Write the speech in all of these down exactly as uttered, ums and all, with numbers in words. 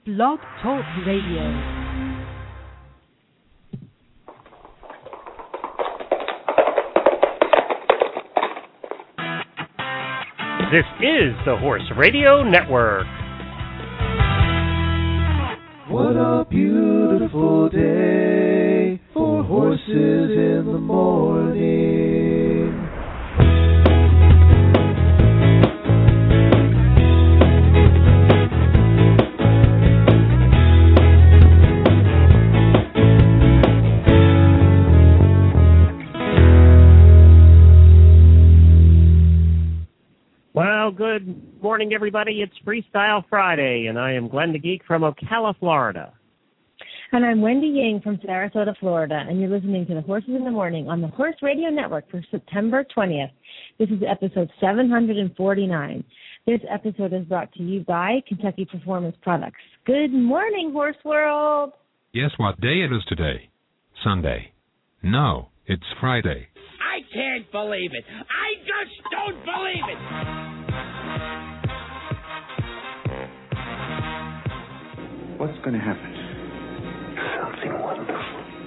Blog Talk Radio. This is the Horse Radio Network. What a beautiful day for horses in the morning. Well, good morning, everybody. It's Freestyle Friday, and I am Glenn the Geek from Ocala, Florida. And I'm Wendy Yang from Sarasota, Florida, and you're listening to the Horses in the Morning on the Horse Radio Network for September twentieth. This is episode seven hundred forty-nine. This episode is brought to you by Kentucky Performance Products. Good morning, Horse World. Guess what day it is today? Sunday. No, it's Friday. I can't believe it. I just don't believe it. What's going to happen? Something wonderful.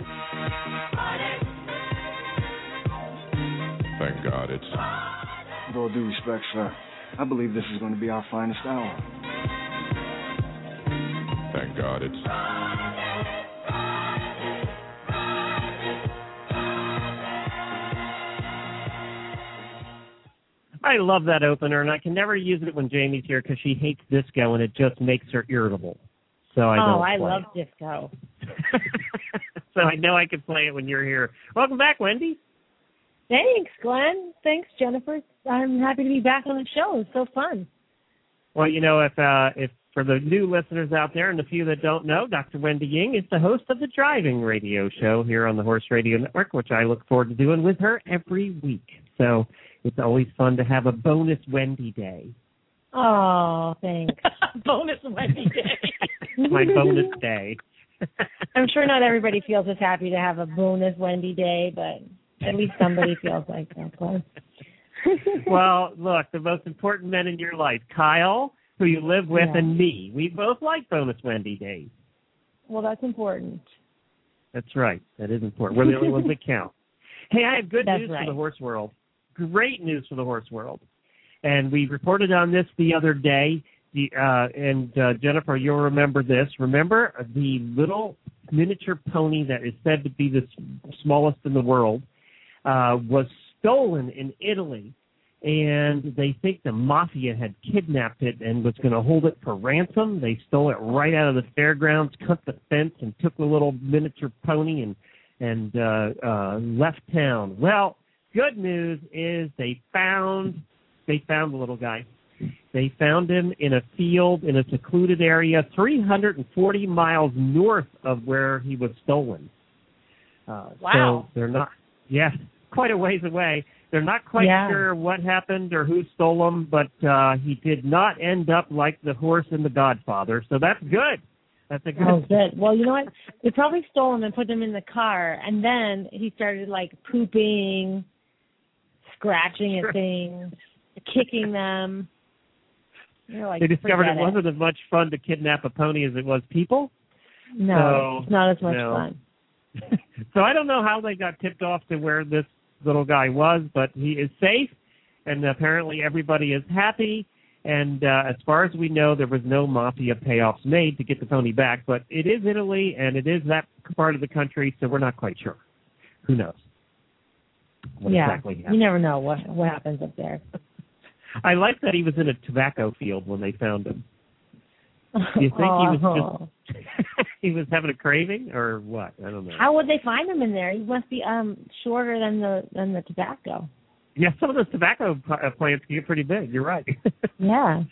Thank God it's... With all due respect, sir, I believe this is going to be our finest hour. Thank God it's... I love that opener, and I can never use it when Jamie's here because she hates disco, and it just makes her irritable. So I don't Oh, I play love it. disco. So I know I can play it when you're here. Welcome back, Wendy. Thanks, Glenn. Thanks, Jennifer. I'm happy to be back on the show. It's so fun. Well, you know, if uh, if for the new listeners out there and the few that don't know, Doctor Wendy Ying is the host of the Driving Radio Show here on the Horse Radio Network, which I look forward to doing with her every week. So it's always fun to have a bonus Wendy day. Oh, thanks. Bonus Wendy day. My bonus day. I'm sure not everybody feels as happy to have a bonus Wendy day, but at least somebody feels like that, Glenn. Well, look, the most important men in your life, Kyle, who you live with, Yeah. and me, we both like bonus Wendy days. Well, that's important. That's right. That is important. We're the only ones that count. Hey, I have good That's news right. for the horse world. Great news for the horse world. And we reported on this the other day. The, uh, and uh, Jennifer, you'll remember this. Remember the little miniature pony that is said to be the s- smallest in the world uh, was stolen in Italy. And they think the mafia had kidnapped it and was going to hold it for ransom. They stole it right out of the fairgrounds, cut the fence, and took the little miniature pony and, and uh, uh, left town. Well, good news is they found they found the little guy. They found him in a field in a secluded area three hundred forty miles north of where he was stolen. Uh, Wow. So they're not, yes, quite a ways away. They're not quite Yeah. sure what happened or who stole him, but uh, he did not end up like the horse in The Godfather. So that's good. That's a good Oh, good. Well, you know what? They probably stole him and put him in the car, and then he started, like, pooping, scratching at things, kicking them. You're like, They discovered it forget wasn't as much fun to kidnap a pony as it was people. No, So, it's not as much no. fun. So I don't know how they got tipped off to where this little guy was, but he is safe, and apparently everybody is happy. And uh, as far as we know, there was no mafia payoffs made to get the pony back, but it is Italy, and it is that part of the country, so we're not quite sure. Who knows what yeah, exactly happened? you never know what what happens up there. I like that he was in a tobacco field when they found him. Do you think he was Oh. just he was having a craving or what? I don't know. How would they find him in there? He must be um shorter than the than the tobacco. Yeah, some of those tobacco p- uh, plants can get pretty big. You're right. Yeah.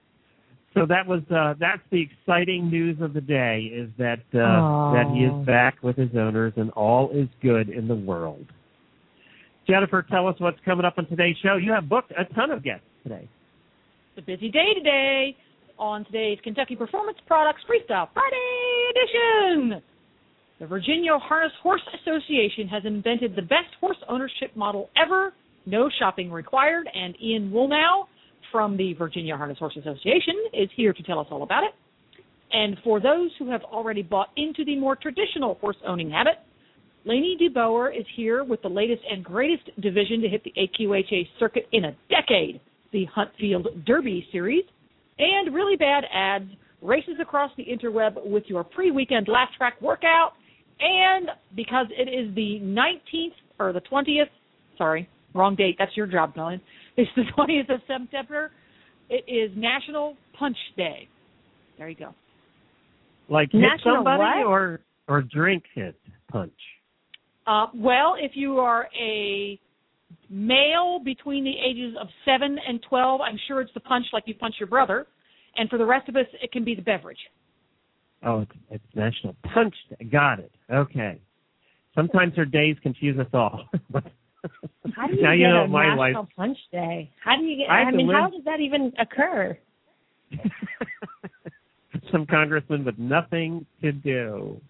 So that was uh, that's the exciting news of the day is that uh, Aww. that he is back with his owners and all is good in the world. Jennifer, tell us what's coming up on today's show. You have booked a ton of guests today. It's a busy day today on today's Kentucky Performance Products Freestyle Friday edition. The Virginia Harness Horse Association has invented the best horse ownership model ever. No shopping required. And Ian Woolnow from the Virginia Harness Horse Association is here to tell us all about it. And for those who have already bought into the more traditional horse-owning habit, Lainey DeBoer is here with the latest and greatest division to hit the A Q H A circuit in a decade, the Huntfield Derby Series, and really bad ads, races across the interweb with your pre-weekend laugh track workout, and because it is the nineteenth or the twentieth, sorry, wrong date, that's your job, Colin. It's the twentieth of September. It is National Punch Day. There you go. Like hit National somebody what? or or drink hit punch? Uh, well, if you are a male between the ages of seven and twelve, I'm sure it's the punch like you punch your brother. And for the rest of us, it can be the beverage. Oh, it's, it's National Punch Day. Got it. Okay. Sometimes our days confuse us all. How do you now get you know a my National wife. Punch Day? How do you get? I I, have to mean, live- how does that even occur? Some congressman with nothing to do.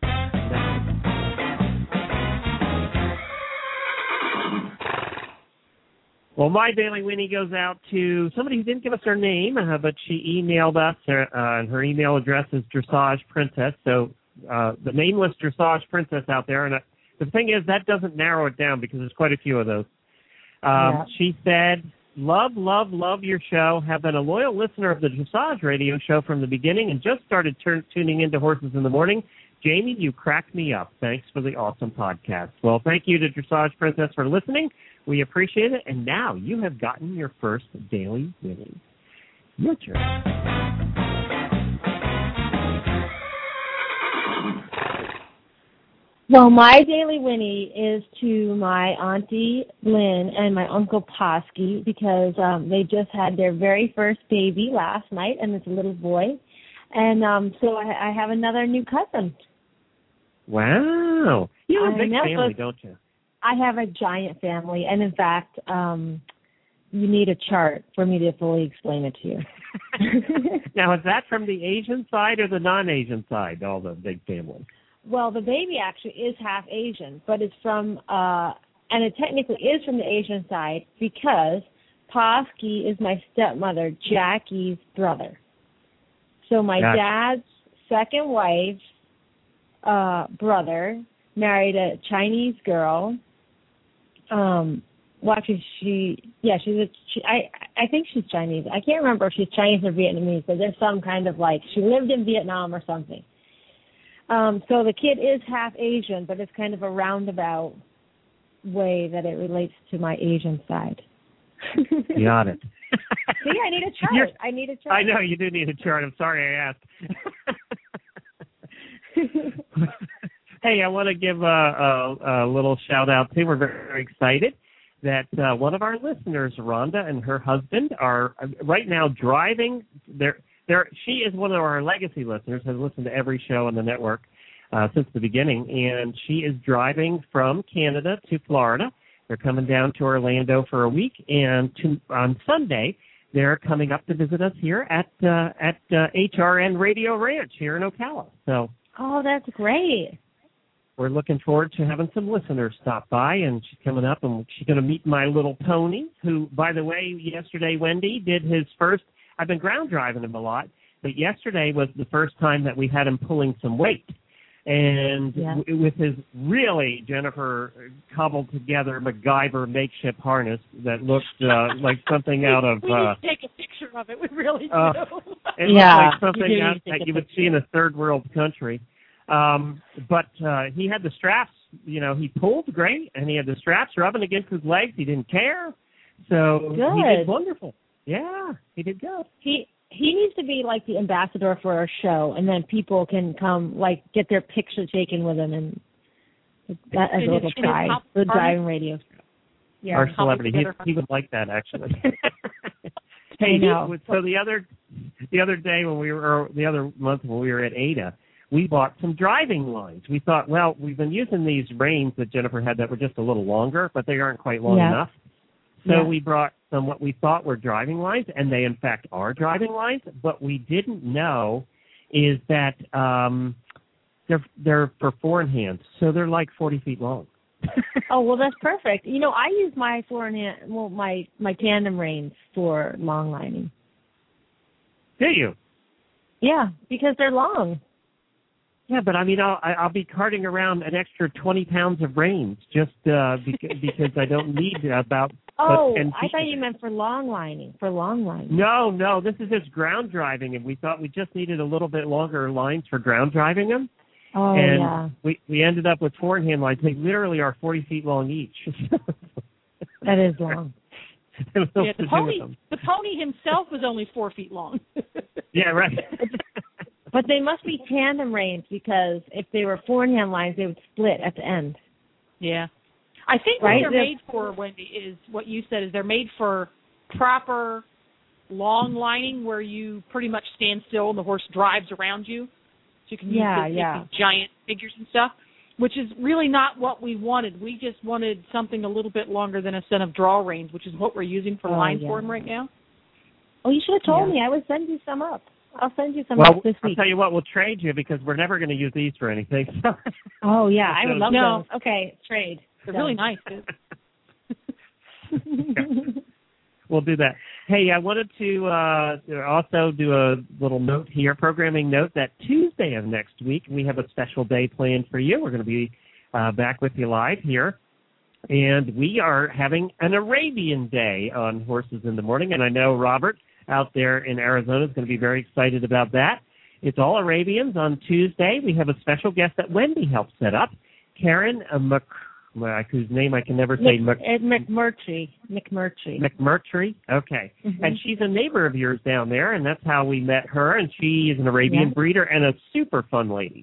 Well, my Daily Winnie goes out to somebody who didn't give us her name, uh, but she emailed us, uh, and her email address is Dressage Princess. So uh, the nameless Dressage Princess out there. And uh, the thing is, that doesn't narrow it down because there's quite a few of those. Um, Yeah. She said, love, love, love your show. Have been a loyal listener of the Dressage radio show from the beginning and just started turn, tuning into Horses in the Morning. Jamie, you cracked me up. Thanks for the awesome podcast. Well, thank you to Dressage Princess for listening. We appreciate it. And now you have gotten your first Daily Winnie. Your turn. Well, my Daily Winnie is to my Auntie Lynn and my Uncle Posky because um, they just had their very first baby last night, and it's a little boy. And um, so I, I have another new cousin. Wow. You have a I big know, family, but- don't you? I have a giant family, and in fact, um, you need a chart for me to fully explain it to you. Now, is that from the Asian side or the non-Asian side, all the big families? Well, the baby actually is half Asian, but it's from, uh, and it technically is from the Asian side because Posky is my stepmother, Jackie's brother. So my Gotcha. dad's second wife, uh, brother, married a Chinese girl. Um, well, actually, she, yeah, she's a, she, I, I think she's Chinese. I can't remember if she's Chinese or Vietnamese, but there's some kind of like, she lived in Vietnam or something. Um, so the kid is half Asian, but it's kind of a roundabout way that it relates to my Asian side. Got it. See, I need a chart. You're- I need a chart. I know you do need a chart. I'm sorry I asked. Hey, I want to give a, a, a little shout out too. We're very, very excited that uh, one of our listeners, Rhonda, and her husband are uh, right now driving. They're, they're, she is one of our legacy listeners, has listened to every show on the network uh, since the beginning, and she is driving from Canada to Florida. They're coming down to Orlando for a week, and to, on Sunday, they're coming up to visit us here at uh, at uh, H R N Radio Ranch here in Ocala. So. Oh, that's great. We're looking forward to having some listeners stop by, and she's coming up, and she's going to meet my little pony, who, by the way, yesterday, Wendy, did his first, I've been ground driving him a lot, but yesterday was the first time that we had him pulling some weight. And Yeah. w- with his really, Jennifer, cobbled together MacGyver makeshift harness that looked uh, like something out of... We Uh, need to take a picture of it. We really do. uh, It Yeah, looked like you something do out need to that take you a would see in a third world country. Um, but uh, he had the straps, you know, he pulled great, and he had the straps rubbing against his legs. He didn't care. So Good. he did wonderful. Yeah, he did good. He he needs to be like the ambassador for our show, and then people can come, like, get their picture taken with him, and that as In a his- little in his pride. top The department? driving radio. Yeah. Our Cobbled celebrity, he, together. he would like that actually. I Hey, know. so the other the other day when we were, or the other month when we were at Ada, we bought some driving lines. We thought, well, we've been using these reins that Jennifer had that were just a little longer, but they aren't quite long Yeah. enough. So Yeah. we brought some what we thought were driving lines, and they in fact are driving lines. What we didn't know is that um, they're they're for four in hands, so they're like forty feet long. Oh, well, that's perfect. You know, I use my four and hand, well, my my tandem reins for long lining. Do you? Yeah, because they're long. Yeah, but I mean, I'll I'll be carting around an extra twenty pounds of reins just uh, because, because I don't need about. Oh, ten I thought you meant for long lining. For long lining. No, no, this is just ground driving, and we thought we just needed a little bit longer lines for ground driving them. Oh, and yeah. we we ended up with four-hand lines. They literally are forty feet long each. That is long. Yeah, the pony, the pony himself was only four feet long. Yeah, right. But they must be tandem reins because if they were four-hand lines, they would split at the end. Yeah. I think right? what they're made for, Wendy, is what you said, is they're made for proper long lining where you pretty much stand still and the horse drives around you. So you can yeah, use the, yeah. the giant figures and stuff, which is really not what we wanted. We just wanted something a little bit longer than a set of draw reins, which is what we're using for oh, lines yeah. for him right now. Oh, you should have told yeah. me. I would send you some up. I'll send you some well, up this week. I'll tell you what, we'll trade you because we're never going to use these for anything. Oh, yeah, I would love no. those. Okay, trade. They're Done. really nice. Yeah. We'll do that. Hey, I wanted to uh, also do a little note here, programming note, that Tuesday of next week we have a special day planned for you. We're going to be uh, back with you live here. And we are having an Arabian Day on Horses in the Morning. And I know Robert out there in Arizona is going to be very excited about that. It's all Arabians on Tuesday. We have a special guest that Wendy helped set up, Karen uh, Mc, whose name I can never say. Mc, Mc, McMurtry. McMurtry. McMurtry? Okay. Mm-hmm. And she's a neighbor of yours down there, and that's how we met her. And she is an Arabian yeah. breeder and a super fun lady.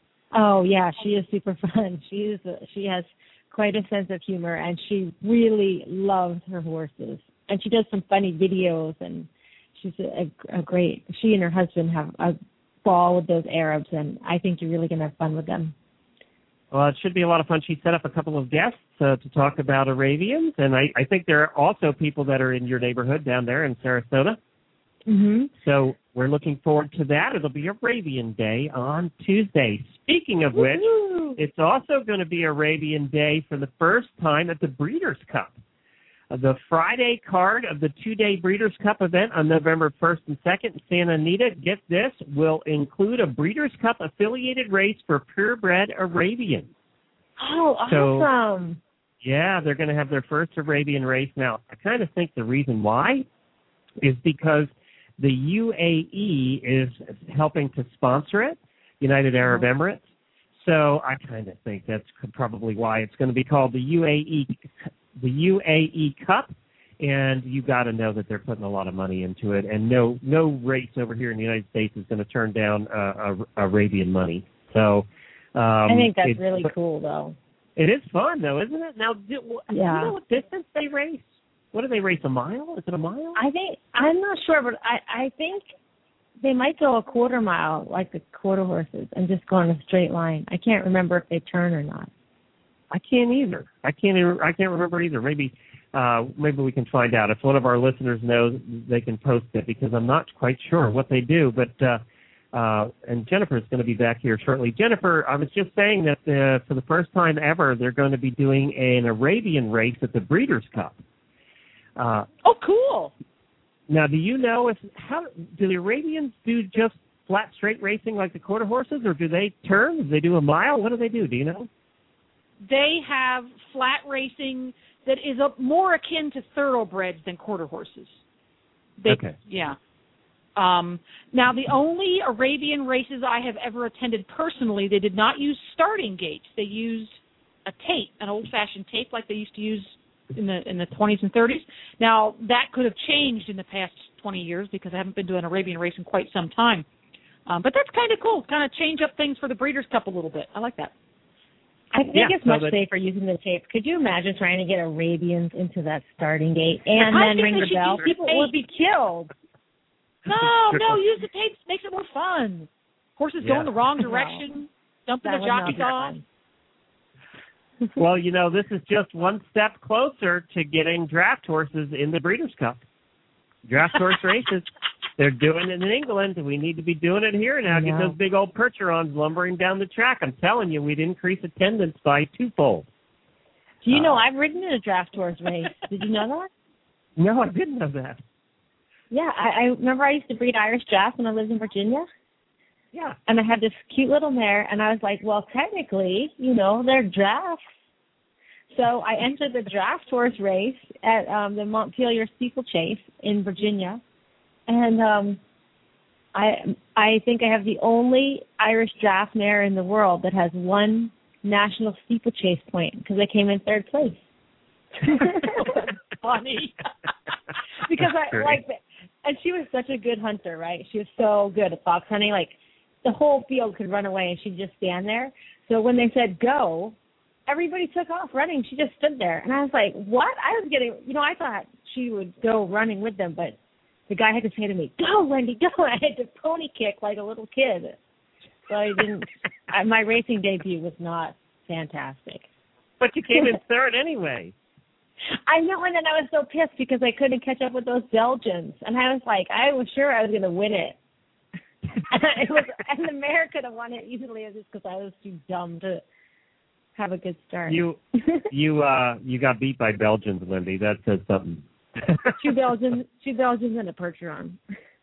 Oh, yeah, she is super fun. She is. A, she has quite a sense of humor, and she really loves her horses. And she does some funny videos, and she's a, a great, she and her husband have a ball with those Arabs, and I think you're really going to have fun with them. Well, it should be a lot of fun. She set up a couple of guests uh, to talk about Arabians, and I, I think there are also people that are in your neighborhood down there in Sarasota. Mm-hmm. So we're looking forward to that. It'll be Arabian Day on Tuesday. Speaking of which, Woo-hoo! It's also going to be Arabian Day for the first time at the Breeders' Cup. The Friday card of the two-day Breeders' Cup event on November first and second in Santa Anita, get this, will include a Breeders' Cup affiliated race for purebred Arabians. Oh, awesome. So, yeah, they're going to have their first Arabian race. Now, I kind of think the reason why is because the U A E is helping to sponsor it, United Arab Mm-hmm. Emirates. So I kind of think that's probably why it's going to be called the U A E the U A E Cup, and you got to know that they're putting a lot of money into it, and no no race over here in the United States is going to turn down uh, uh, Arabian money. So um, I think that's it, really cool, though. It is fun, though, isn't it? Now, do, Yeah. do you know what distance they race? What do they race, a mile? Is it a mile? I think, I'm not sure, but I, I think they might go a quarter mile, like the quarter horses, and just go in a straight line. I can't remember if they turn or not. I can't either. I can't. Even, I can't remember either. Maybe, uh, maybe we can find out. If one of our listeners knows, they can post it because I'm not quite sure what they do. But uh, uh, and Jennifer's going to be back here shortly. Jennifer, I was just saying that uh, for the first time ever, they're going to be doing an Arabian race at the Breeders' Cup. Uh, oh, cool! Now, do you know if how do the Arabians do just flat straight racing like the quarter horses, or do they turn? Do they do a mile? What do they do? Do you know? They have flat racing that is a, more akin to thoroughbreds than quarter horses. They, okay. Yeah. Um, now, the only Arabian races I have ever attended personally, they did not use starting gates. They used a tape, an old-fashioned tape like they used to use in the in the twenties and thirties. Now, that could have changed in the past twenty years because I haven't been to an Arabian race in quite some time. Um, but that's kind of cool. Kind of change up things for the Breeders' Cup a little bit. I like that. I think yeah, it's so much that, safer using the tape. Could you imagine trying to get Arabians into that starting gate and I then think ring they the should bell? use the People tape. would be killed. No, no, use the tape. Makes it more fun. Horses Yeah. go in the wrong direction, dumping That the would not jockeys be off. fun. Well, you know, this is just one step closer to getting draft horses in the Breeders' Cup. Draft horse races, they're doing it in England. We need to be doing it here now. Get those big old Percherons lumbering down the track. I'm telling you, we'd increase attendance by twofold. Do you know, Uh, I've ridden in a draft horse race. Did you know that? No, I didn't know that. Yeah, I, I remember I used to breed Irish drafts when I lived in Virginia, Yeah. And I had this cute little mare, and I was like, well, technically, you know, they're drafts. So I entered the draft horse race at um, the Montpelier Steeplechase in Virginia. And um, I I think I have the only Irish draft mare in the world that has one national steeplechase point because I came in third place. Funny. Because I like, and she was such a good hunter, right? She was so good at fox hunting. Like the whole field could run away and she'd just stand there. So when they said go, everybody took off running. She just stood there. And I was like, what? I was getting, you know, I thought she would go running with them, but the guy had to say to me, go, Wendy, go. I had to pony kick like a little kid. So I didn't, I, my racing debut was not fantastic. But you came in third anyway. I know, and then I was so pissed because I couldn't catch up with those Belgians. And I was like, I was sure I was going to win it. and, it was, and the mare could have won it easily just because I was too dumb to have a good start. You you uh you got beat by Belgians, Lindy. That says something. two Belgians, two Belgians and a Percheron.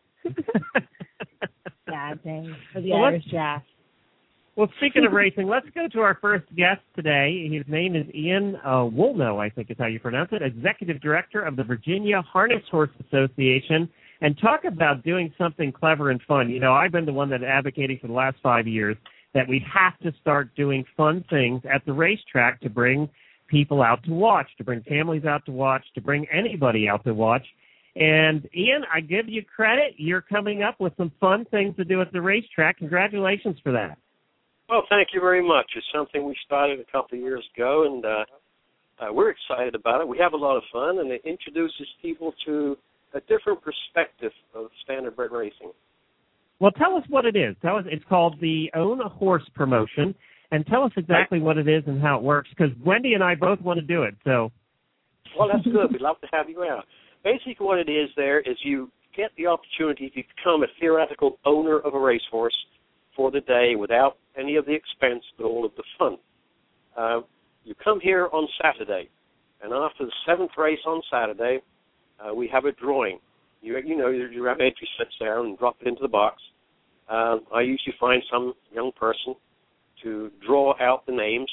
Sad day for the well, Irish draft. Well, speaking of racing, let's go to our first guest today. His name is Ian uh, Woolnough, I think is how you pronounce it, Executive Director of the Virginia Harness Horse Association, and talk about doing something clever and fun. You know, I've been the one that advocating for the last five years that we have to start doing fun things at the racetrack to bring people out to watch, to bring families out to watch, to bring anybody out to watch. And, Ian, I give you credit. You're coming up with some fun things to do at the racetrack. Congratulations for that. Well, thank you very much. It's something we started a couple of years ago, and uh, uh, we're excited about it. We have a lot of fun, and it introduces people to a different perspective of standardbred racing. Well, tell us what it is. Tell us. It's called the Own a Horse promotion, and tell us exactly what it is and how it works, because Wendy and I both want to do it. So, well, that's good. We'd love to have you out. Basically, what it is there is you get the opportunity to become a theoretical owner of a racehorse for the day without any of the expense but all of the fun. Uh, you come here on Saturday, and after the seventh race on Saturday, uh, we have a drawing. You, you know, your entry sits there and drop it into the box. Uh, I usually find some young person to draw out the names,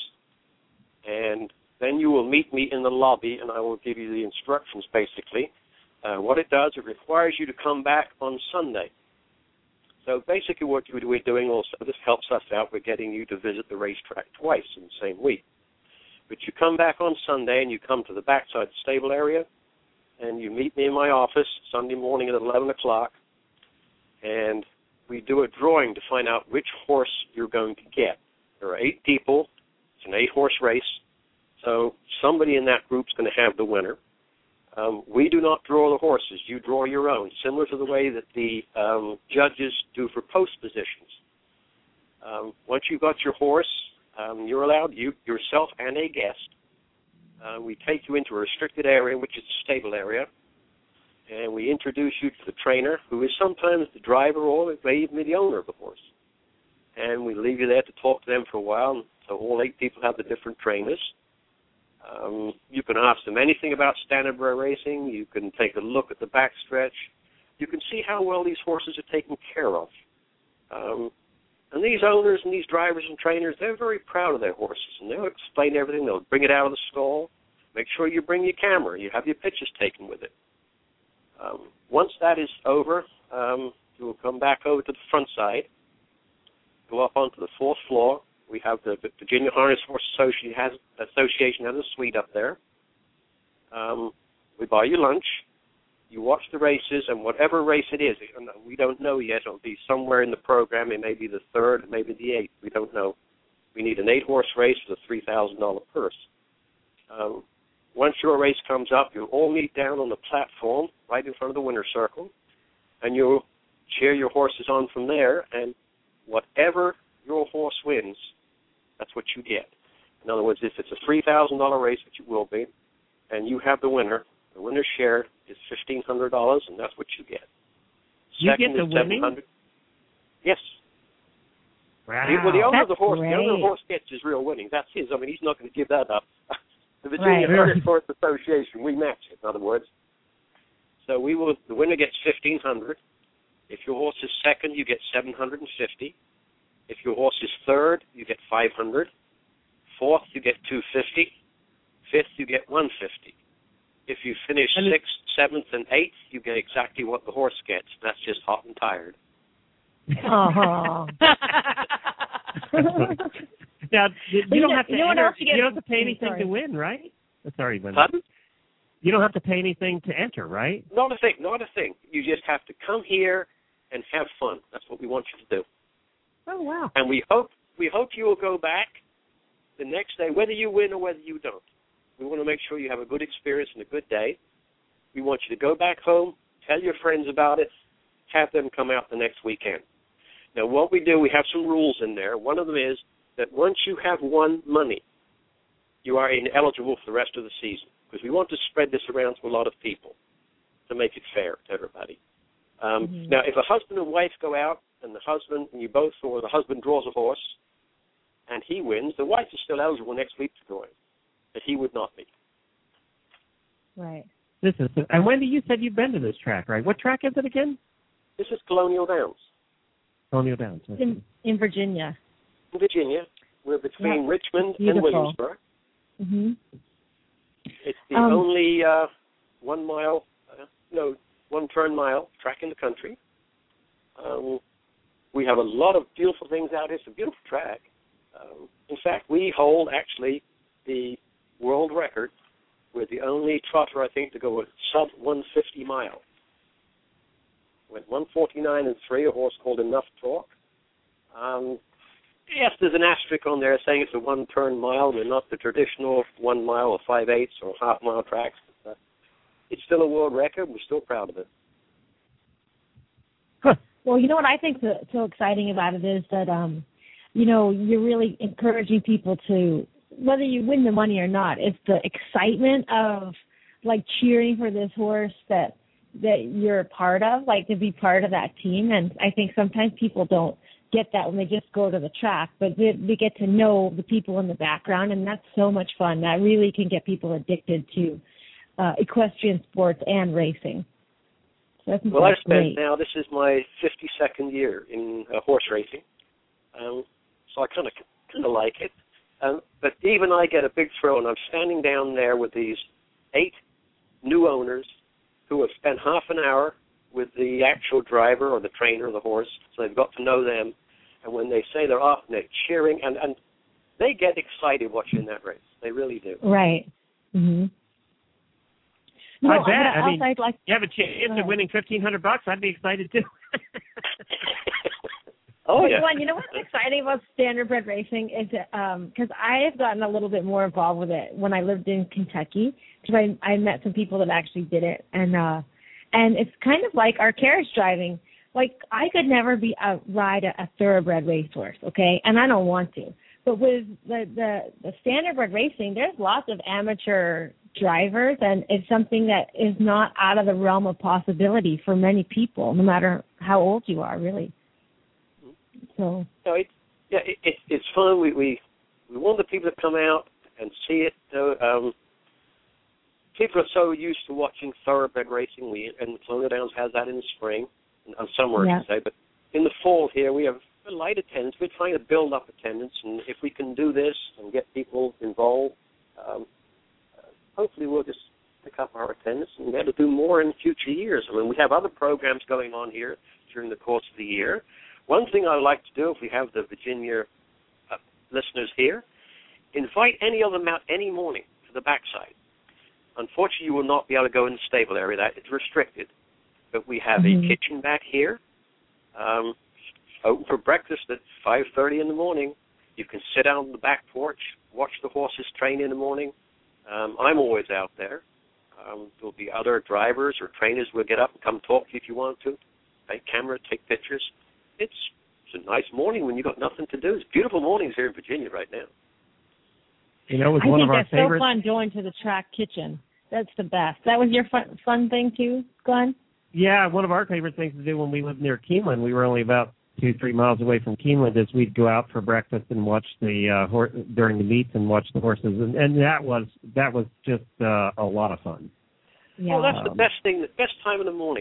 and then you will meet me in the lobby, and I will give you the instructions, basically. Uh, what it does, it requires you to come back on Sunday. So basically what we're doing also, this helps us out with getting you to visit the racetrack twice in the same week. But you come back on Sunday and you come to the backside stable area and you meet me in my office Sunday morning at eleven o'clock, and we do a drawing to find out which horse you're going to get. There are eight people. It's an eight-horse race. So somebody in that group's going to have the winner. Um, we do not draw the horses. You draw your own, similar to the way that the um, judges do for post positions. Um, once you've got your horse, um, you're allowed, you yourself and a guest, uh, we take you into a restricted area, which is the stable area, and we introduce you to the trainer, who is sometimes the driver or it may even be the owner of the horse. And we leave you there to talk to them for a while. So all eight people have the different trainers. Um, you can ask them anything about standardbred racing. You can take a look at the backstretch. You can see how well these horses are taken care of. Um, and these owners and these drivers and trainers, they're very proud of their horses, and they'll explain everything. They'll bring it out of the stall. Make sure you bring your camera. You have your pictures taken with it. Um, once that is over, um, you will come back over to the front side, go up onto the fourth floor. We have the Virginia Harness Horse Association has, Association has a suite up there. Um, we buy you lunch. You watch the races, and whatever race it is, we don't know yet. It'll be somewhere in the program. It may be the third, it may be the eighth. We don't know. We need an eight-horse race with a three thousand dollars purse. Um, once your race comes up, you'll all meet down on the platform right in front of the winner's circle, and you'll cheer your horses on from there, and whatever your horse wins, that's what you get. In other words, if it's a three thousand dollars race, which it will be, and you have the winner, the winner's share is fifteen hundred dollars, and that's what you get. You Second get the is seven hundred dollars. Yes. Wow. Well, the owner That's of the horse, great. the owner of the horse gets his real winnings. That's his. I mean, he's not going to give that up. The Right. Virginia Harness Horse Association, we match it, in other words. So we will. The winner gets fifteen hundred dollars, If your horse is second, you get seven hundred fifty. If your horse is third, you get five hundred. Fourth, you get two hundred fifty. Fifth, you get one hundred fifty. If you finish and sixth, seventh, and eighth, you get exactly what the horse gets. That's just hot and tired. Uh-huh. Now, you, you don't have to. You know what enter, else you get? You don't have to pay anything Sorry. to win, right? Sorry, Linda. Pardon? You don't have to pay anything to enter, right? Not a thing. Not a thing. You just have to come here and have fun. That's what we want you to do. Oh wow! And we hope we hope you will go back the next day, whether you win or whether you don't. We want to make sure you have a good experience and a good day. We want you to go back home, tell your friends about it, have them come out the next weekend. Now, what we do, we have some rules in there. One of them is that once you have won money, you are ineligible for the rest of the season, because we want to spread this around to a lot of people to make it fair to everybody. Um, mm-hmm. Now, if a husband and wife go out and the husband and you both, or the husband draws a horse and he wins, the wife is still eligible next week to join, but he would not be. Right. This is, and Wendy, you said you've been to this track, right? What track is it again? This is Colonial Downs. Colonial Downs. In, in Virginia. In Virginia. We're between yeah. Richmond Beautiful. and Williamsburg. Mm-hmm. It's the um, only uh, one mile, uh, no, one turn mile track in the country. Um, we have a lot of beautiful things out here. It's a beautiful track. Um, in fact, we hold actually the world record. We're the only trotter, I think, to go a sub one fifty mile. Went one forty-nine and three, a horse called Enough Talk. Um, yes, there's an asterisk on there saying it's a one-turn mile. We're not the traditional one mile or five-eighths or half-mile tracks. But, uh, it's still a world record. We're still proud of it. Huh. Well, you know what I think so, so exciting about it is that, um, you know, you're really encouraging people to, whether you win the money or not, it's the excitement of, like, cheering for this horse that that you're a part of, like, to be part of that team. And I think sometimes people don't get that when they just go to the track, but they, they get to know the people in the background, and that's so much fun. That really can get people addicted to uh, equestrian sports and racing. So I think well, I that's spent great. now, this is my fifty-second year in uh, horse racing, um, so I kind of kind of like it. Um, but even I get a big thrill, and I'm standing down there with these eight new owners who have spent half an hour with the actual driver or the trainer of the horse, so they've got to know them. And when they say they're off, they're cheering, and, and they get excited watching that race. They really do. Right. Mm-hmm. No, I no, bet. I, I mean, I'd like, you have a chance of winning fifteen hundred bucks. I'd be excited too. Oh yeah. One, you know what's exciting about standardbred racing is because um, I have gotten a little bit more involved with it when I lived in Kentucky, because I, I met some people that actually did it, and uh, and it's kind of like our carriage driving. Like, I could never be a ride a, a thoroughbred racehorse, okay, and I don't want to. But with the, the the standardbred racing, there's lots of amateur drivers, and it's something that is not out of the realm of possibility for many people, no matter how old you are, really. So no, it, yeah, it, it, it's fun. We, we we want the people to come out and see it. Uh, um, people are so used to watching thoroughbred racing. We and Colonial Downs has that in the spring, and summer, yeah. I should say. But in the fall here, we have a light attendance. We're trying to build up attendance, and if we can do this and get people involved, um, uh, hopefully we'll just pick up our attendance and be able to do more in future years. I mean, we have other programs going on here during the course of the year. One thing I would like to do, if we have the Virginia uh, listeners here, invite any of them out any morning to the backside. Unfortunately, you will not be able to go in the stable area. That it's restricted. But we have mm-hmm. a kitchen back here, um, open for breakfast at five thirty in the morning. You can sit out on the back porch, watch the horses train in the morning. Um, I'm always out there. Um, there'll be other drivers or trainers who will get up and come talk to you if you want to. Take camera, take pictures. It's, it's a nice morning when you've got nothing to do. It's beautiful mornings here in Virginia right now. You know, it was I one think of our that's favorites. so fun going to the track kitchen. That's the best. That was your fun, fun thing too, Glenn? Yeah, one of our favorite things to do when we lived near Keeneland, we were only about two, three miles away from Keeneland, is we'd go out for breakfast and watch the uh, hor- during the meets and watch the horses, and, and that was that was just uh, a lot of fun. Yeah. Well, that's the best thing, the best time in the morning.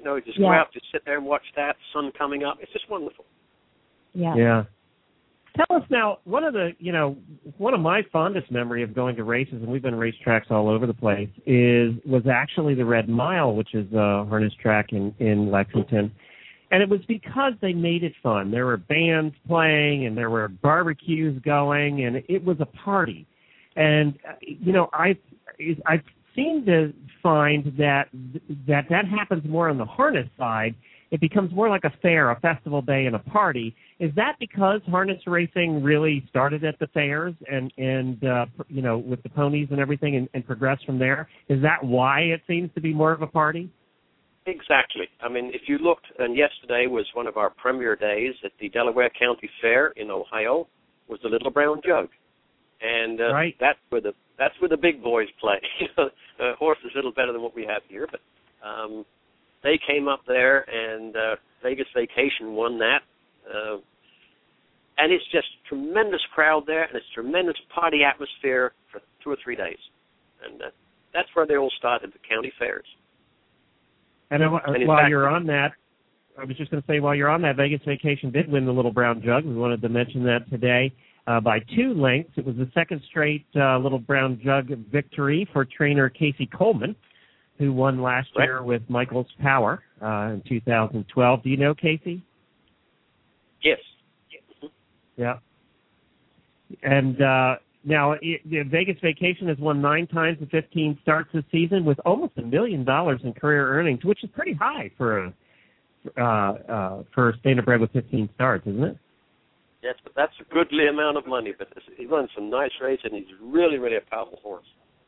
You know, just yeah. go out, just sit there and watch that sun coming up. It's just wonderful. Yeah. Yeah. Tell us now, one of the, you know, one of my fondest memory of going to races, and we've been racetracks all over the place, is was actually the Red Mile, which is a harness track in, in Lexington. And it was because they made it fun. There were bands playing, and there were barbecues going, and it was a party. And, you know, I I seem to find that that that happens more on the harness side. It becomes more like a fair, a festival day, and a party. Is that because harness racing really started at the fairs and, and uh, you know, with the ponies and everything and, and progressed from there? Is that why it seems to be more of a party? Exactly. I mean, if you looked, and yesterday was one of our premier days at the Delaware County Fair in Ohio, was the Little Brown Jug. And uh, right. that's where the that's where the big boys play. uh, horse is a little better than what we have here, but um, they came up there, and uh, Vegas Vacation won that. Uh, and it's just a tremendous crowd there, and it's a tremendous party atmosphere for two or three days. And uh, that's where they all started, the county fairs. And, uh, and while fact, you're on that, I was just going to say, while you're on that, Vegas Vacation did win the Little Brown Jug. We wanted to mention that today uh, by two lengths. It was the second straight uh, Little Brown Jug victory for trainer Casey Coleman, who won last right. year with Michael's Power uh, in two thousand twelve. Do you know Casey? Yes. Yeah. And uh, now it, the Vegas Vacation has won nine times in fifteen starts this season with almost a million dollars in career earnings, which is pretty high for a uh, uh, for a standardbred with fifteen starts, isn't it? Yes, but that's a goodly amount of money. But he runs some nice races, and he's really, really a powerful horse.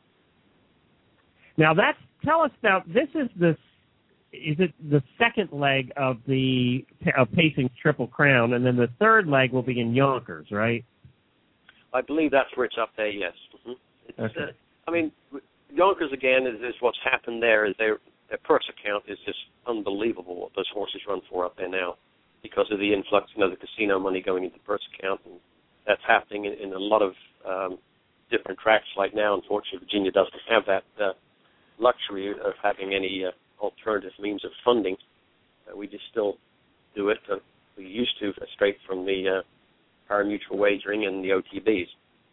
Now that's tell us now. This is the is it the second leg of the of Pacing's Triple Crown, and then the third leg will be in Yonkers, right? I believe that's where it's up there. Yes. Mm-hmm. It's, okay. Uh, I mean, Yonkers again is, is what's happened there. Is their their purse account is just unbelievable what those horses run for up there now, because of the influx, you know, the casino money going into the purse account, and that's happening in, in a lot of um, different tracks like now. Unfortunately, Virginia doesn't have that uh, luxury of having any uh, alternative means of funding. Uh, we just still do it. Uh, we used to uh, straight from the uh, Power Mutual Wagering and the O T Bs.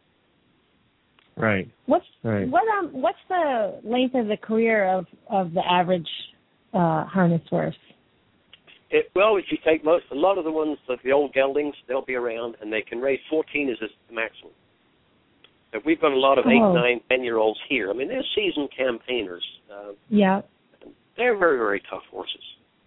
Right. What's right. what um what's the length of the career of, of the average uh, harness horse? It, well, if you take most, a lot of the ones, like the old geldings, they'll be around, and they can raise fourteen is the maximum. But we've got a lot of oh. eight, nine, ten-year-olds here. I mean, they're seasoned campaigners. Uh, yeah. They're very, very tough horses.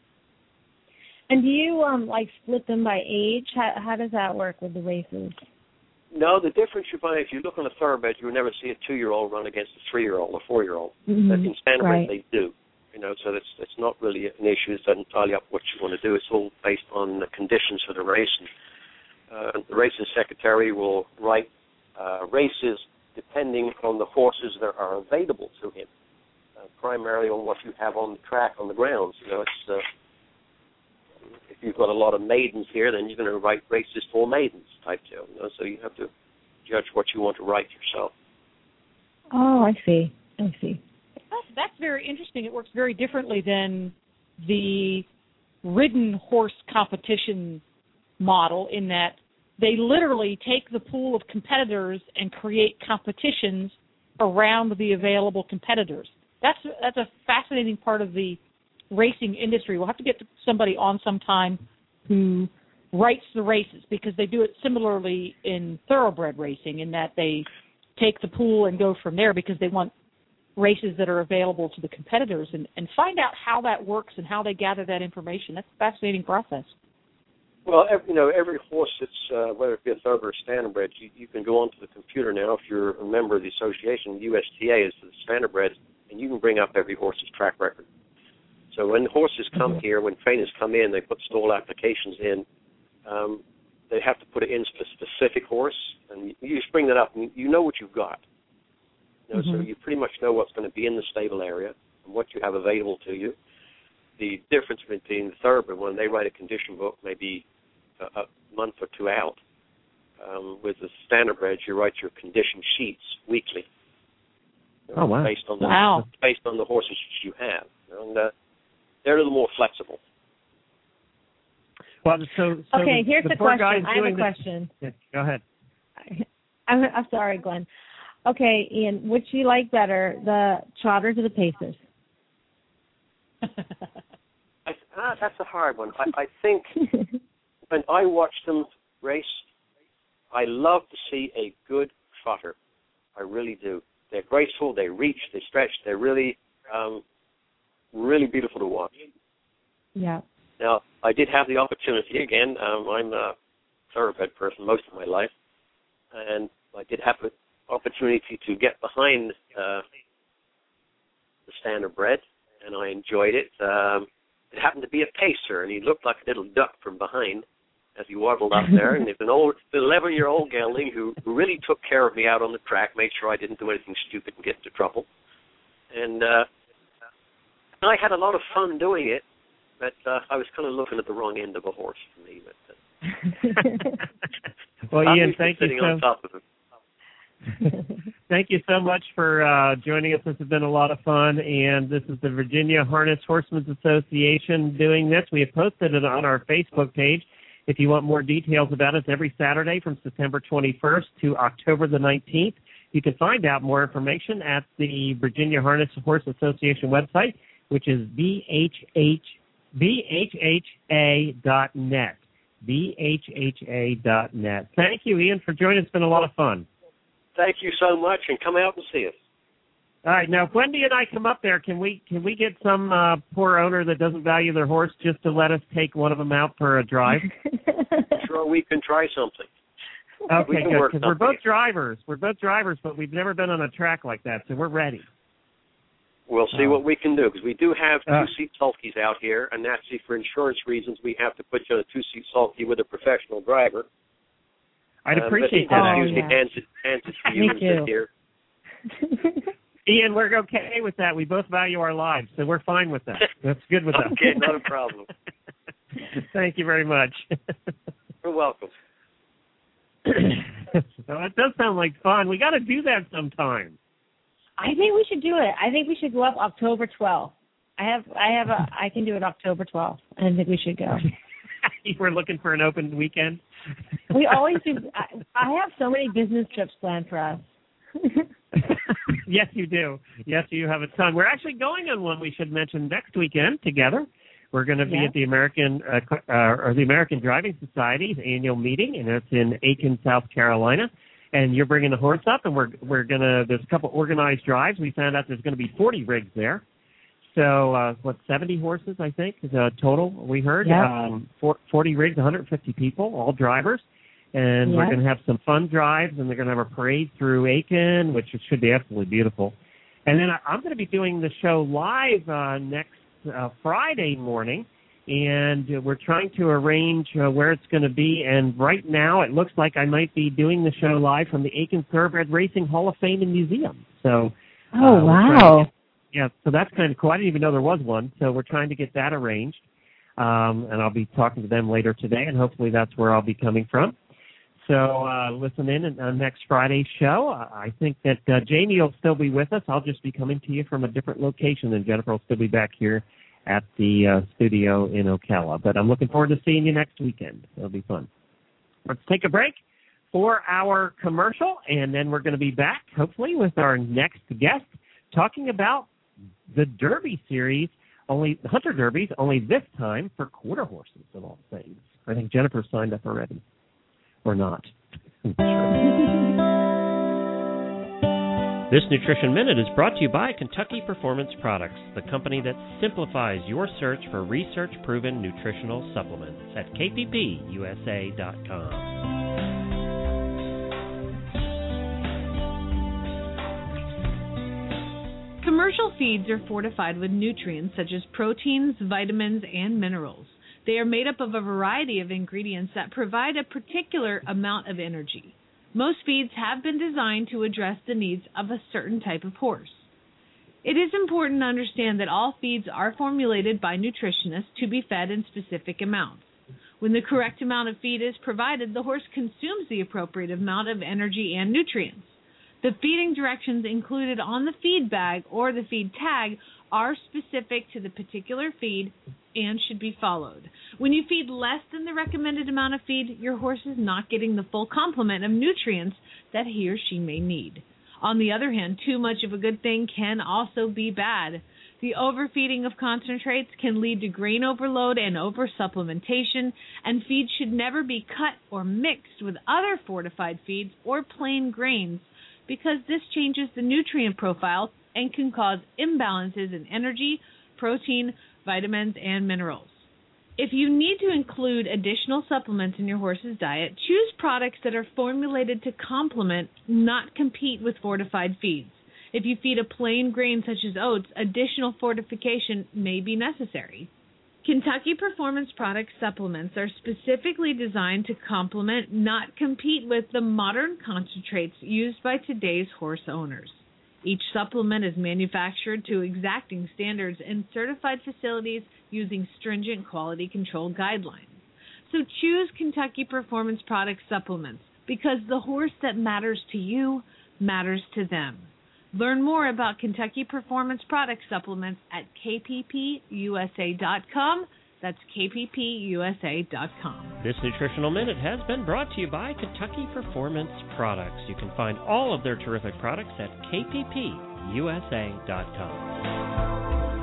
And do you um like split them by age? How how does that work with the races? No, the difference you find, if you look on a thoroughbred, you will never see a two-year-old run against a three-year-old or four-year-old. Mm-hmm. But in standardbred, right. they do. You know, so it's it's not really an issue. It's entirely up what you want to do. It's all based on the conditions for the race. And, uh, the racing secretary will write uh, races depending on the horses that are available to him, uh, primarily on what you have on the track, on the grounds. You know, it's uh, if you've got a lot of maidens here, then you're going to write races for maidens type deal. You know, so you have to judge what you want to write yourself. Oh, I see. I see. That's, that's very interesting. It works very differently than the ridden horse competition model in that they literally take the pool of competitors and create competitions around the available competitors. That's that's a fascinating part of the racing industry. We'll have to get somebody on sometime who writes the races, because they do it similarly in thoroughbred racing in that they take the pool and go from there because they want races that are available to the competitors, and, and find out how that works and how they gather that information. That's a fascinating process. Well, every, you know, every horse that's, uh, whether it be a thoroughbred or standardbred, you, you can go onto the computer now if you're a member of the association. U S T A is the standardbred, and you can bring up every horse's track record. So when horses come mm-hmm. here, when trainers come in, they put stall applications in. Um, they have to put it in for a specific horse, and you just bring that up, and you know what you've got. You know, mm-hmm. So you pretty much know what's going to be in the stable area and what you have available to you. The difference between the thoroughbred one, they write a condition book maybe a, a month or two out. Um, with the standardbreds, you write your condition sheets weekly. Oh wow! Based on the wow. based on the horses you have, and uh, they're a little more flexible. Well, so, so okay, the, here's the the poor question. guy's I have a doing question. This. Yeah, go ahead. I'm, I'm sorry, Glenn. Okay, Ian, which do you like better, the trotters or the pacers? I, ah, that's a hard one. I, I think when I watch them race, I love to see a good trotter. I really do. They're graceful, they reach, they stretch, they're really, um, really beautiful to watch. Yeah. Now, I did have the opportunity, again, um, I'm a thoroughbred person most of my life, and I did have the opportunity to get behind uh, the standardbred, and I enjoyed it. Um, it happened to be a pacer, and he looked like a little duck from behind as he waddled up there, and it's an old eleven-year-old gelding who, who really took care of me out on the track, made sure I didn't do anything stupid and get into trouble. And uh, I had a lot of fun doing it, but uh, I was kind of looking at the wrong end of a horse for me. But, uh, well, Ian, thank you sitting so on top of him. Thank you so much for uh, joining us. This has been a lot of fun, and this is the Virginia Harness Horsemen's Association doing this. We have posted it on our Facebook page. If you want more details about it, it's every Saturday from September twenty-first to October the nineteenth. You can find out more information at the Virginia Harness Horse Association website, which is V H H A dot net. V H H A dot net. Thank you, Ian, for joining us. It's been a lot of fun. Thank you so much, and come out and see us. All right, now if Wendy and I come up there, can we can we get some uh, poor owner that doesn't value their horse just to let us take one of them out for a drive? Sure, we can try something. Okay, we good, because we're both drivers. We're both drivers, but we've never been on a track like that, so we're ready. We'll see uh, what we can do, because we do have uh, two-seat sulkies out here, and naturally for insurance reasons we have to put you on a two-seat sulky with a professional driver. I'd um, appreciate but that. He usually yeah. hands it, hands it to you and sit here. Ian, we're okay with that. We both value our lives, so we're fine with that. That's good with us. Okay, not a problem. Thank you very much. You're welcome. So it does sound like fun. We got to do that sometime. I think we should do it. I think we should go up October twelfth. I have, I have a, I can do it October twelfth. I think we should go. We're looking for an open weekend. We always do. I, I have so many business trips planned for us. Yes, you do. Yes, you have a ton. We're actually going on one we should mention next weekend together. We're going to be yeah. at the American uh, uh, or the American Driving Society's annual meeting, and it's in Aiken, South Carolina. And you're bringing the horse up, and we're we're gonna. There's a couple organized drives. We found out there's going to be forty rigs there. So uh, what, seventy horses, I think, is a total. We heard yeah. um, forty rigs, one hundred fifty people, all drivers. And yeah. we're going to have some fun drives, and they're going to have a parade through Aiken, which should be absolutely beautiful. And then I'm going to be doing the show live uh, next uh, Friday morning, and uh, we're trying to arrange uh, where it's going to be. And right now it looks like I might be doing the show live from the Aiken Thoroughbred Racing Hall of Fame and Museum. So, oh, uh, wow. Get, yeah, so that's kind of cool. I didn't even know there was one, so we're trying to get that arranged. Um, and I'll be talking to them later today, and hopefully that's where I'll be coming from. So uh, listen in on next Friday's show. I think that uh, Jamie will still be with us. I'll just be coming to you from a different location, and Jennifer will still be back here at the uh, studio in Ocala. But I'm looking forward to seeing you next weekend. It'll be fun. Let's take a break for our commercial, and then we're going to be back, hopefully, with our next guest talking about the Derby series, only Hunter Derbies, only this time for quarter horses of all things. I think Jennifer signed up already. Or not. I'm not sure. This Nutrition Minute is brought to you by Kentucky Performance Products, the company that simplifies your search for research-proven nutritional supplements at K P P U S A dot com. Commercial feeds are fortified with nutrients such as proteins, vitamins, and minerals. They are made up of a variety of ingredients that provide a particular amount of energy. Most feeds have been designed to address the needs of a certain type of horse. It is important to understand that all feeds are formulated by nutritionists to be fed in specific amounts. When the correct amount of feed is provided, the horse consumes the appropriate amount of energy and nutrients. The feeding directions included on the feed bag or the feed tag are specific to the particular feed and should be followed. When you feed less than the recommended amount of feed, your horse is not getting the full complement of nutrients that he or she may need. On the other hand, too much of a good thing can also be bad. The overfeeding of concentrates can lead to grain overload and oversupplementation, and feed should never be cut or mixed with other fortified feeds or plain grains, because this changes the nutrient profile and can cause imbalances in energy, protein, vitamins, and minerals. If you need to include additional supplements in your horse's diet, choose products that are formulated to complement, not compete with fortified feeds. If you feed a plain grain such as oats, additional fortification may be necessary. Kentucky Performance Product supplements are specifically designed to complement, not compete with, the modern concentrates used by today's horse owners. Each supplement is manufactured to exacting standards in certified facilities using stringent quality control guidelines. So choose Kentucky Performance Product supplements, because the horse that matters to you matters to them. Learn more about Kentucky Performance Product supplements at K P P U S A dot com. That's K P P U S A dot com. This Nutritional Minute has been brought to you by Kentucky Performance Products. You can find all of their terrific products at K P P U S A dot com.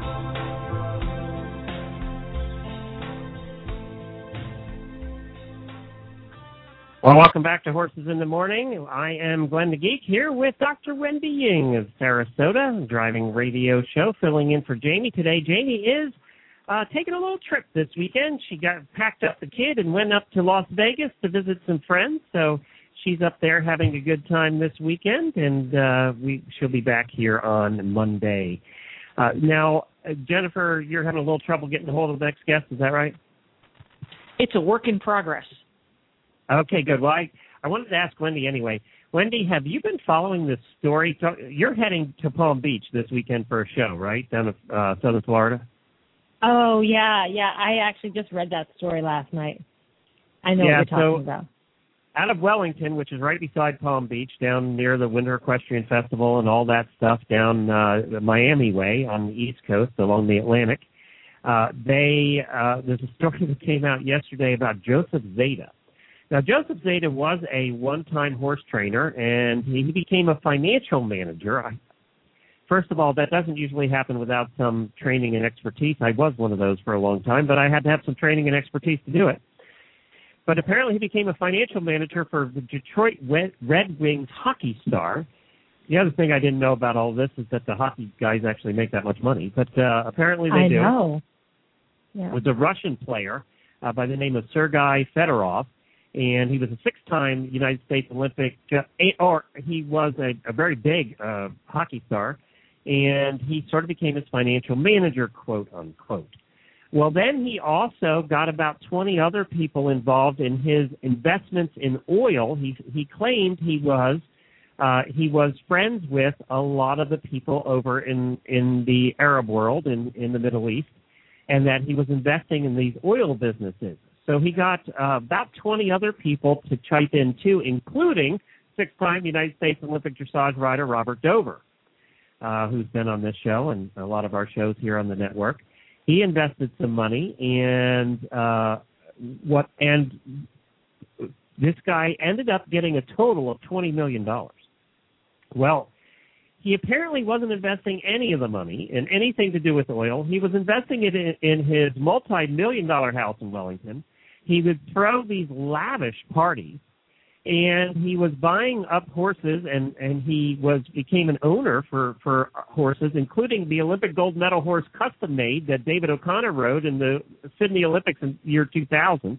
Well, welcome back to Horses in the Morning. I am Glenn the Geek here with Doctor Wendy Ying of Sarasota, driving radio show, filling in for Jamie today. Jamie is uh, taking a little trip this weekend. She got packed up the kid and went up to Las Vegas to visit some friends. So she's up there having a good time this weekend, and uh, we she'll be back here on Monday. Uh, now, uh, Jennifer, you're having a little trouble getting a hold of the next guest. Is that right? It's a work in progress. Okay, good. Well, I, I wanted to ask Wendy anyway. Wendy, have you been following this story? You're heading to Palm Beach this weekend for a show, right, down in uh, southern Florida? Oh, yeah, yeah. I actually just read that story last night. I know yeah, what you're talking so about. Out of Wellington, which is right beside Palm Beach, down near the Winter Equestrian Festival and all that stuff down uh, the Miami way on the East Coast along the Atlantic, uh, they uh, there's a story that came out yesterday about Joseph Zeta. Now, Joseph Zeta was a one-time horse trainer, and he became a financial manager. I, first of all, that doesn't usually happen without some training and expertise. I was one of those for a long time, but I had to have some training and expertise to do it. But apparently he became a financial manager for the Detroit Red Wings hockey star. The other thing I didn't know about all this is that the hockey guys actually make that much money, but uh, apparently they I do. I know. Yeah. It was a Russian player uh, by the name of Sergei Fedorov. And he was a six-time United States Olympic, uh, or he was a, a very big uh, hockey star, and he sort of became his financial manager, quote, unquote. Well, then he also got about twenty other people involved in his investments in oil. He, he claimed he was uh, he was friends with a lot of the people over in, in the Arab world, in, in the Middle East, and that he was investing in these oil businesses. So he got uh, about twenty other people to chime in, too, including six-time United States Olympic dressage rider Robert Dover, uh, who's been on this show and a lot of our shows here on the network. He invested some money, and uh, what and this guy ended up getting a total of twenty million dollars. Well, he apparently wasn't investing any of the money in anything to do with oil. He was investing it in, in his multi-million dollar house in Wellington. He would throw these lavish parties, and he was buying up horses, and, and he was became an owner for, for horses, including the Olympic gold medal horse Custom Made that David O'Connor rode in the Sydney Olympics in the year two thousand.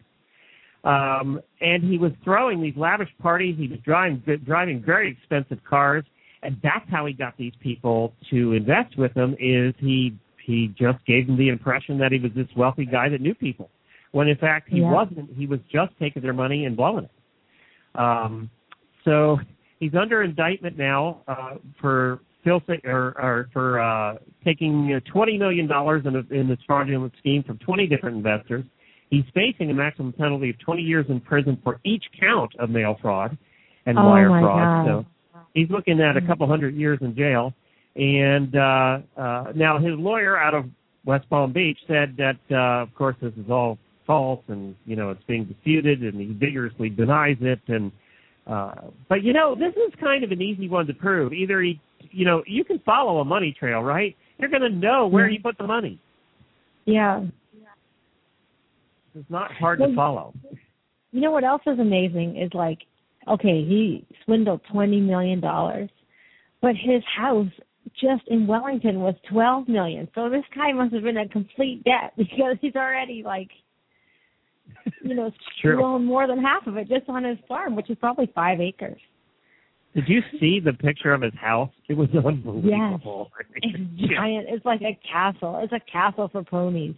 Um, and he was throwing these lavish parties. He was driving, driving very expensive cars, and that's how he got these people to invest with him, is he he just gave them the impression that he was this wealthy guy that knew people, when in fact he yeah. wasn't. He was just taking their money and blowing it. Um, so he's under indictment now uh, for filthy, or, or for uh, taking uh, twenty million dollars in, a, in this fraudulent scheme from twenty different investors. He's facing a maximum penalty of twenty years in prison for each count of mail fraud and oh wire my fraud. God. So He's looking at a couple hundred years in jail. And uh, uh, now his lawyer out of West Palm Beach said that, uh, of course, this is all false and, you know, it's being disputed, and he vigorously denies it. And uh, but, you know, this is kind of an easy one to prove. Either he, you know, you can follow a money trail, right? You're going to know where he put the money. Yeah. It's not hard well, to follow. You know what else is amazing is, like, okay, he swindled twenty million dollars, but his house just in Wellington was twelve million dollars. So this guy must have been in complete debt because he's already, like, you know, blown more than half of it just on his farm, which is probably five acres. Did you see the picture of his house? It was unbelievable. Yes. It's giant. It's like a castle. It's a castle for ponies.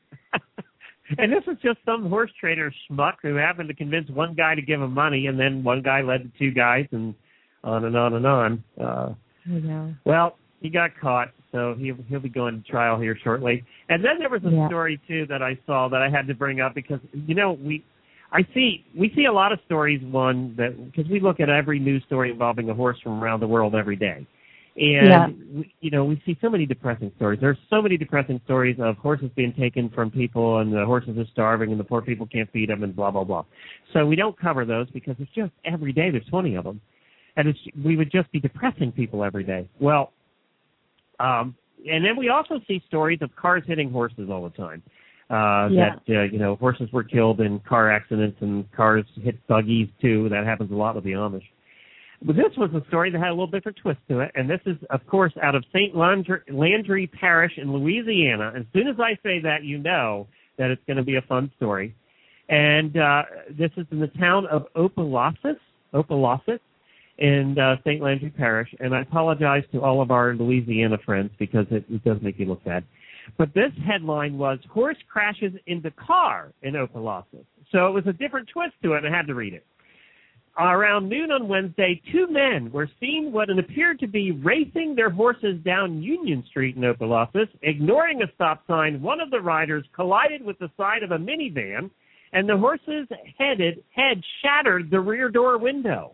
And this was just some horse trader schmuck who happened to convince one guy to give him money, and then one guy led to two guys, and on and on and on. Uh, yeah. Well, he got caught, so he'll, he'll be going to trial here shortly. And then there was a yeah. story, too, that I saw that I had to bring up because, you know, we I see we see a lot of stories, one, that because we look at every news story involving a horse from around the world every day. And, yeah. we, you know, we see so many depressing stories. There's so many depressing stories of horses being taken from people, and the horses are starving, and the poor people can't feed them, and blah, blah, blah. So we don't cover those because it's just every day there's twenty of them. And it's, we would just be depressing people every day. Well, um, and then we also see stories of cars hitting horses all the time. Uh, yeah. That, uh, you know, horses were killed in car accidents, and cars hit buggies, too. That happens a lot with the Amish. But this was a story that had a little different twist to it, and this is, of course, out of Saint Landry, Landry Parish in Louisiana. As soon as I say that, you know that it's going to be a fun story. And uh, this is in the town of Opelousas, Opelousas in uh, Saint Landry Parish, and I apologize to all of our Louisiana friends because it, it does make you look bad. But this headline was, Horse Crashes into Car in Opelousas. So it was a different twist to it, and I had to read it. Around noon on Wednesday, two men were seen what appeared to be racing their horses down Union Street in Opelousas. Ignoring a stop sign, one of the riders collided with the side of a minivan, and the horse's headed, head shattered the rear door window.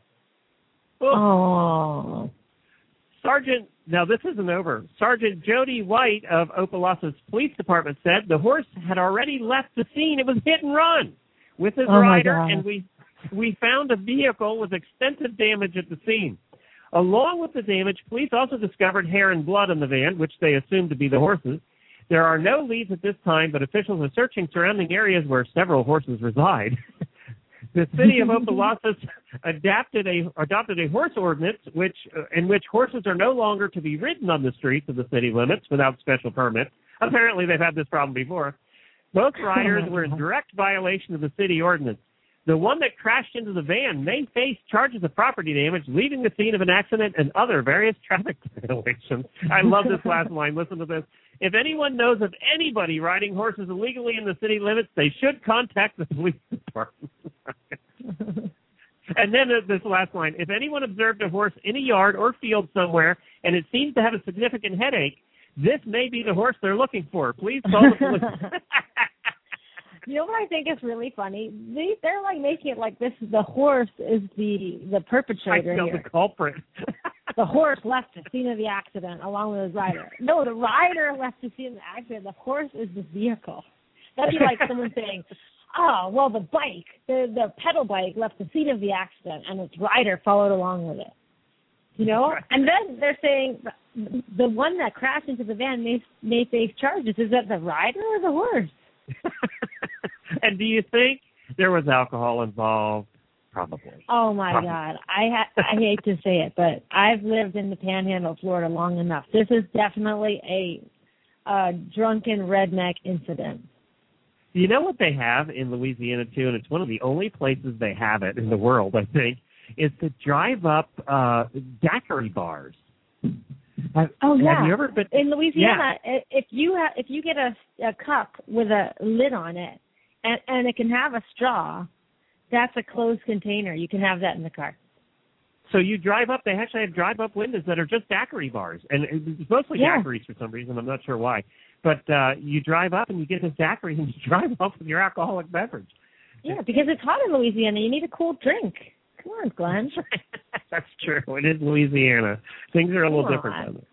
Oh. Sergeant, now this isn't over. Sergeant Jody White of Opelousas Police Department said the horse had already left the scene. It was hit and run with his oh rider, and we... We found a vehicle with extensive damage at the scene. Along with the damage, police also discovered hair and blood in the van, which they assumed to be the horses. There are no leads at this time, but officials are searching surrounding areas where several horses reside. The city of Opelousas adapted a, adopted a horse ordinance which, uh, in which horses are no longer to be ridden on the streets of the city limits without special permits. Apparently, they've had this problem before. Both riders were in direct violation of the city ordinance. The one that crashed into the van may face charges of property damage, leaving the scene of an accident, and other various traffic violations. I love this last line. Listen to this. If anyone knows of anybody riding horses illegally in the city limits, they should contact the police department. And then this last line. If anyone observed a horse in a yard or field somewhere, and it seems to have a significant headache, this may be the horse they're looking for. Please call the police. You know what I think is really funny? They, they're like making it like this. The horse is the the perpetrator I know here. the culprit. The horse left the scene of the accident along with his rider. No, the rider left the scene of the accident. The horse is the vehicle. That'd be like someone saying, "Oh, well, the bike, the the pedal bike, left the scene of the accident, and its rider followed along with it." You know, right. And then they're saying the one that crashed into the van may may face charges. Is that the rider or the horse? And do you think there was alcohol involved? Probably. Oh, my Probably. God. I ha- I hate to say it, but I've lived in the Panhandle of Florida long enough. This is definitely a, a drunken redneck incident. You know what they have in Louisiana, too, and it's one of the only places they have it in the world, I think, is to drive up uh, daiquiri bars. Have, oh yeah, have you ever been in Louisiana? Yeah. If you ha- if you get a, a cup with a lid on it, and, and it can have a straw, that's a closed container. You can have that in the car. So you drive up. They actually have drive-up windows that are just daiquiri bars, and it's mostly yeah. daiquiris for some reason. I'm not sure why, but uh, you drive up and you get this daiquiri and you drive off with your alcoholic beverage. Yeah, because it's hot in Louisiana. You need a cool drink. Come on, Glenn. That's true. It is Louisiana. Things are a little Come different on. down there.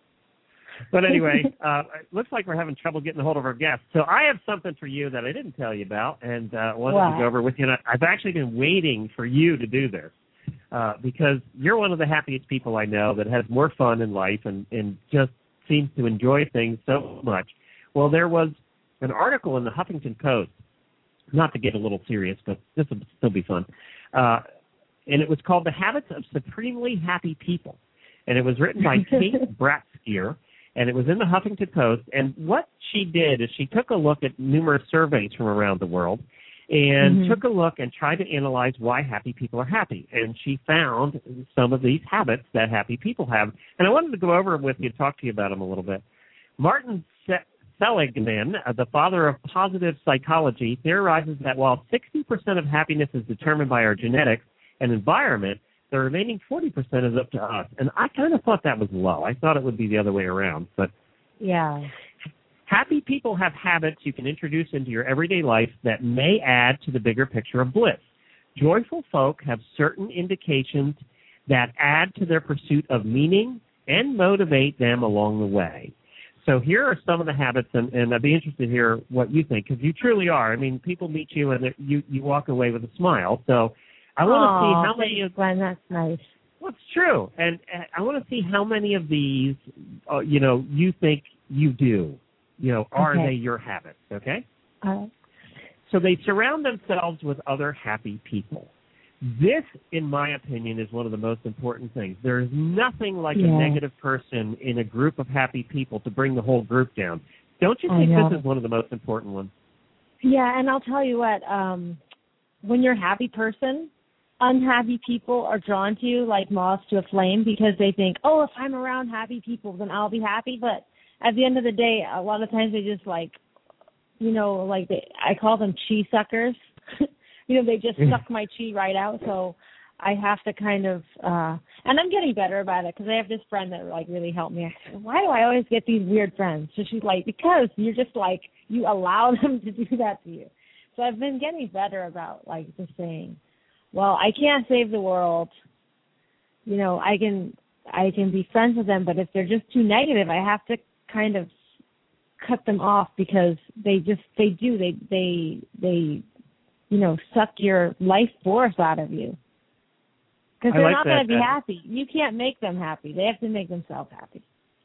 But anyway, uh, it looks like we're having trouble getting a hold of our guests. So I have something for you that I didn't tell you about, and uh, wanted What? to go over with you. And I- I've actually been waiting for you to do this uh, because you're one of the happiest people I know that has more fun in life and, and just seems to enjoy things so much. Well, there was an article in the Huffington Post, not to get a little serious, but this will still be fun, uh, and it was called The Habits of Supremely Happy People. And it was written by Kate Bratskier. And it was in the Huffington Post. And what she did is she took a look at numerous surveys from around the world and mm-hmm. took a look and tried to analyze why happy people are happy. And she found some of these habits that happy people have. And I wanted to go over them with you and talk to you about them a little bit. Martin Seligman, uh, the father of positive psychology, theorizes that while sixty percent of happiness is determined by our genetics and environment, the remaining forty percent is up to us. And I kind of thought that was low. I thought it would be the other way around. But yeah, happy people have habits you can introduce into your everyday life that may add to the bigger picture of bliss. Joyful folk have certain indications that add to their pursuit of meaning and motivate them along the way. So here are some of the habits, and, and I'd be interested to hear what you think, because you truly are. I mean, people meet you and you, you walk away with a smile. So I want to see how many of Glenn, that's nice. Well, it's true, and uh, I want to see how many of these, uh, you know, you think you do. You know, are okay. they your habits? Okay. Uh, so they surround themselves with other happy people. This, in my opinion, is one of the most important things. There is nothing like yeah. a negative person in a group of happy people to bring the whole group down. Don't you think this is one of the most important ones? Yeah, and I'll tell you what. Um, when you're a happy person, unhappy people are drawn to you like moths to a flame because they think, oh, if I'm around happy people, then I'll be happy. But at the end of the day, a lot of times they just like, you know, like they, I call them chi suckers. you know, they just suck my chi right out. So I have to kind of, uh, and I'm getting better about it because I have this friend that like really helped me. I said, why do I always get these weird friends? So she's like, because you're just like, you allow them to do that to you. So I've been getting better about like just saying, well, I can't save the world. You know, I can I can be friends with them, but if they're just too negative, I have to kind of cut them off because they just they do they they they you know suck your life force out of you because they're like not going to be that. happy. You can't make them happy. They have to make themselves happy.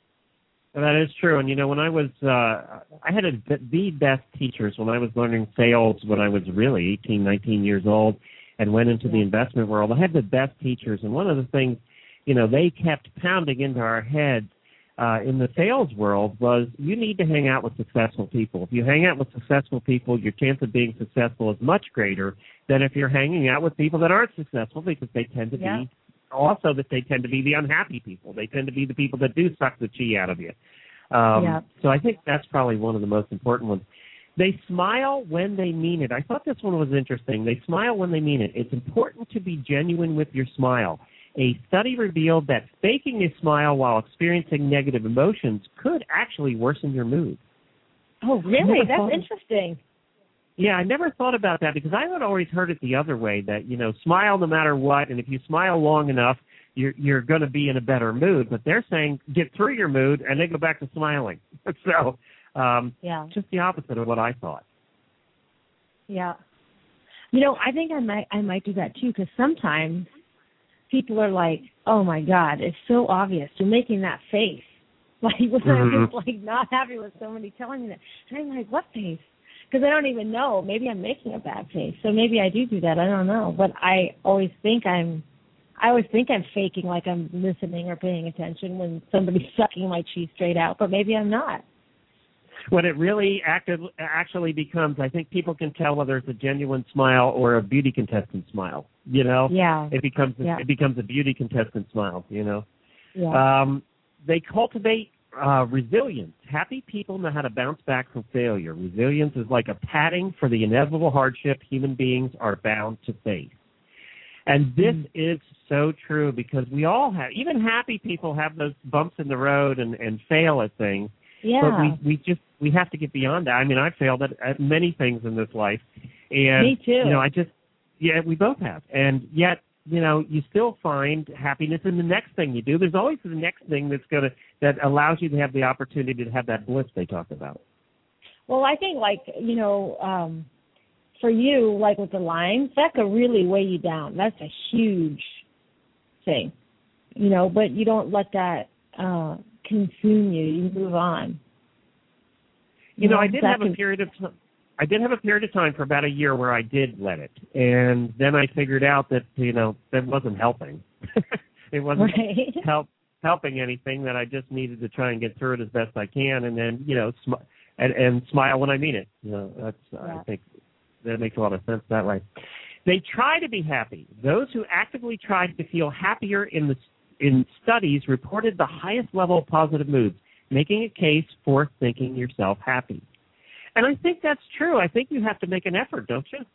That is true. And, you know, when I was, uh, I had a, the best teachers when I was learning sales when I was really eighteen, nineteen years old and went into the investment world. I had the best teachers. And one of the things, you know, they kept pounding into our heads uh, in the sales world was you need to hang out with successful people. If you hang out with successful people, your chance of being successful is much greater than if you're hanging out with people that aren't successful because they tend to yeah. be also that they tend to be the unhappy people. They tend to be the people that do suck the chi out of you. Um, yeah. So I think that's probably one of the most important ones. They smile when they mean it. I thought this one was interesting. They smile when they mean it. It's important to be genuine with your smile. A study revealed that faking a smile while experiencing negative emotions could actually worsen your mood. Oh, really? That's thought, interesting. Yeah, I never thought about that because I had always heard it the other way, that, you know, smile no matter what, and if you smile long enough, you're, you're going to be in a better mood. But they're saying get through your mood and then go back to smiling. So um, yeah. just the opposite of what I thought. Yeah. You know, I think I might I might do that too because sometimes people are like, oh, my God, it's so obvious. You're making that face. Like when mm-hmm. I'm just like not happy with somebody telling me that. And I'm like, what face? Because I don't even know. Maybe I'm making a bad face. So maybe I do do that. I don't know. But I always think I'm I always think I'm faking like I'm listening or paying attention when somebody's sucking my chi straight out. But maybe I'm not. When it really active, actually becomes, I think people can tell whether it's a genuine smile or a beauty contestant smile. You know, yeah, it becomes yeah. it becomes a beauty contestant smile. You know, yeah. Um, they cultivate uh, resilience. Happy people know how to bounce back from failure. Resilience is like a padding for the inevitable hardship human beings are bound to face. And this mm. is so true because we all have, even happy people have those bumps in the road and, and fail at things. Yeah. But we, we just, we have to get beyond that. I mean, I failed at, at many things in this life. And, Me too. You know, I just, yeah, we both have. And yet you know, you still find happiness in the next thing you do. There's always the next thing that's going to that allows you to have the opportunity to have that bliss they talk about. Well, I think, like, you know, um, for you, like with the lines, that could really weigh you down. That's a huge thing, you know, but you don't let that uh, consume you. You move on. You, you know, know, I did have a period of time. I did have a period of time for about a year where I did let it, and then I figured out that, you know, that wasn't helping. It wasn't right. help helping anything. That I just needed to try and get through it as best I can, and then, you know, sm- and, and smile when I mean it. You know, that's yeah. I think that makes a lot of sense that way. They try to be happy. Those who actively tried to feel happier in the in studies reported the highest level of positive moods, making a case for thinking yourself happy. And I think that's true. I think you have to make an effort, don't you?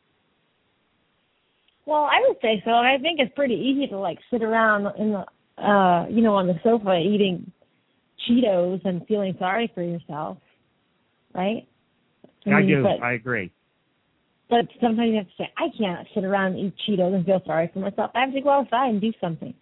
Well, I would say so. I think it's pretty easy to, like, sit around in the, uh, you know, on the sofa eating Cheetos and feeling sorry for yourself, right? I, I mean, do. But, I agree. But sometimes you have to say, I can't sit around and eat Cheetos and feel sorry for myself. I have to go outside and do something.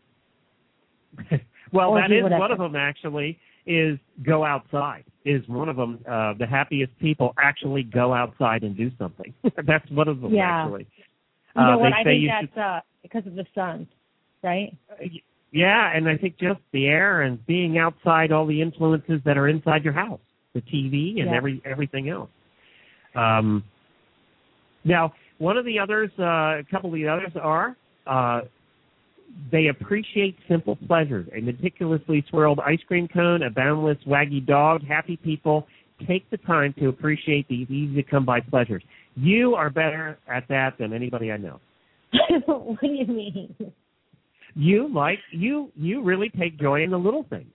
Well, or that is whatever. one of them, actually, is go outside. Is one of them. Uh, the happiest people actually go outside and do something. That's one of them, yeah. actually. You know uh, what? they I say think you that's should, uh, because of the sun, right? Uh, yeah, and I think just the air and being outside, all the influences that are inside your house, the T V and yeah. every everything else. Um, now, one of the others, uh, a couple of the others are... Uh, They appreciate simple pleasures. A meticulously swirled ice cream cone, a boundless waggy dog. Happy people take the time to appreciate these easy-to-come-by pleasures. You are better at that than anybody I know. What do you mean? You like you you really take joy in the little things.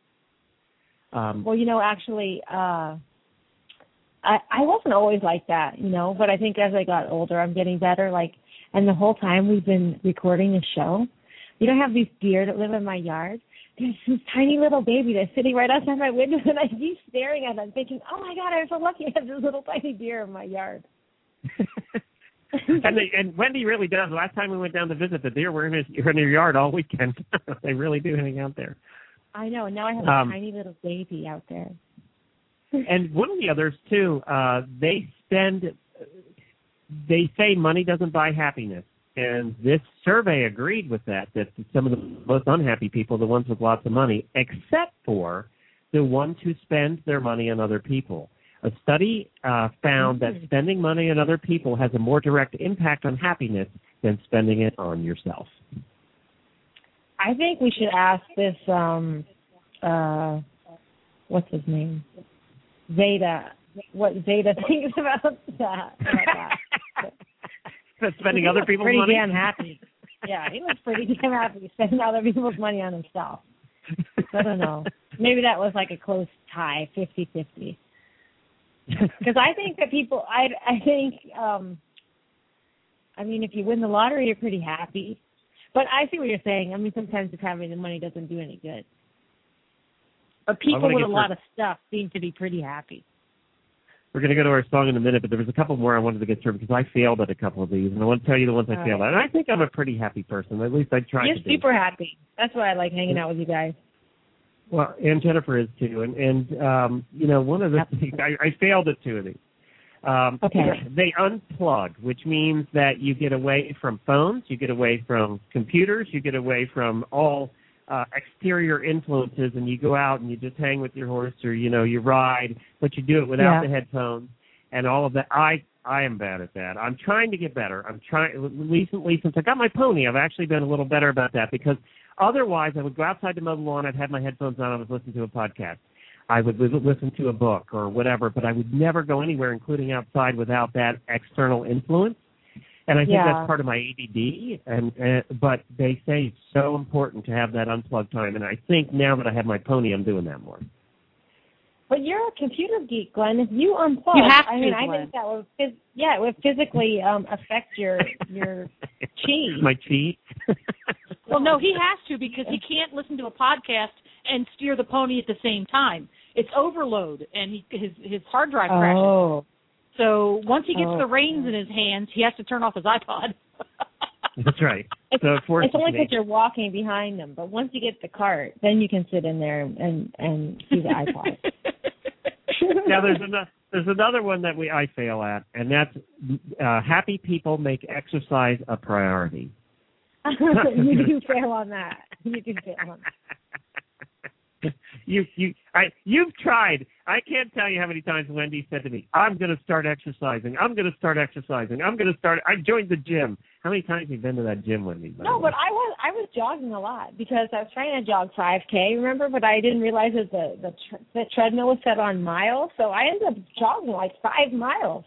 Um, well, you know, actually, uh, I I wasn't always like that, you know. But I think as I got older, I'm getting better. Like, and the whole time we've been recording the show. You know, I have these deer that live in my yard. There's this tiny little baby that's sitting right outside my window, and I keep staring at them thinking, oh, my God, I'm so lucky I have this little tiny deer in my yard. and, they, and Wendy really does. Last time we went down to visit, the deer were in, his, in your yard all weekend. They really do hang out there. I know, and now I have um, a tiny little baby out there. And one of the others, too, uh, they spend, they say money doesn't buy happiness. And this survey agreed with that, that some of the most unhappy people are the ones with lots of money, except for the ones who spend their money on other people. A study uh, found mm-hmm. that spending money on other people has a more direct impact on happiness than spending it on yourself. I think we should ask this, um, uh, what's his name? Zeta. What Zeta thinks about that. About that. Spending other people's pretty money? Pretty damn happy. Yeah, he was pretty damn happy spending other people's money on himself. So I don't know. Maybe that was like a close tie, fifty-fifty. Because I think that people, I, I think, um, I mean, if you win the lottery, you're pretty happy. But I see what you're saying. I mean, sometimes just having the money doesn't do any good. But people with a lot of stuff seem to be pretty happy. We're going to go to our song in a minute, but there was a couple more I wanted to get through because I failed at a couple of these, and I want to tell you the ones I All failed right. at. And I think I'm a pretty happy person. At least I try You're to be. You're super happy. That's why I like hanging out with you guys. Well, and Jennifer is too. And, and um, you know, one of the things, I, I failed at two of these. Um, okay. They unplug, which means that you get away from phones, you get away from computers, you get away from all uh, exterior influences, and you go out and you just hang with your horse or, you know, you ride, but you do it without yeah. the headphones and all of that. I I am bad at that. I'm trying to get better. I'm trying recently, since I got my pony, I've actually been a little better about that because otherwise I would go outside to mow the lawn, I'd have my headphones on, I was listening to a podcast. I would listen to a book or whatever, but I would never go anywhere, including outside, without that external influence. And I think yeah. that's part of my A D D. And uh, but they say it's so important to have that unplugged time. And I think now that I have my pony, I'm doing that more. But you're a computer geek, Glenn. If you unplug, you have to, I mean, Glenn. I think that would, phys- yeah, it would physically um, affect your your chi. My chi. Well, no, he has to because he can't listen to a podcast and steer the pony at the same time. It's overload, and he, his his hard drive crashes. Oh. So once he gets oh. the reins in his hands, he has to turn off his iPod. That's right. It's, so it forces it's only me. because you're walking behind them. But once you get the cart, then you can sit in there and and see the iPod. Now there's another there's another one that we I fail at, and that's uh, happy people make exercise a priority. You do fail on that. You do fail on that. You you I you've tried. I can't tell you how many times Wendy said to me, "I'm going to start exercising. I'm going to start exercising. I'm going to start." I joined the gym. How many times have you been to that gym, Wendy? No, but I was I was jogging a lot because I was trying to jog five K. Remember, but I didn't realize that the the, tr- the treadmill was set on miles, so I ended up jogging like five miles.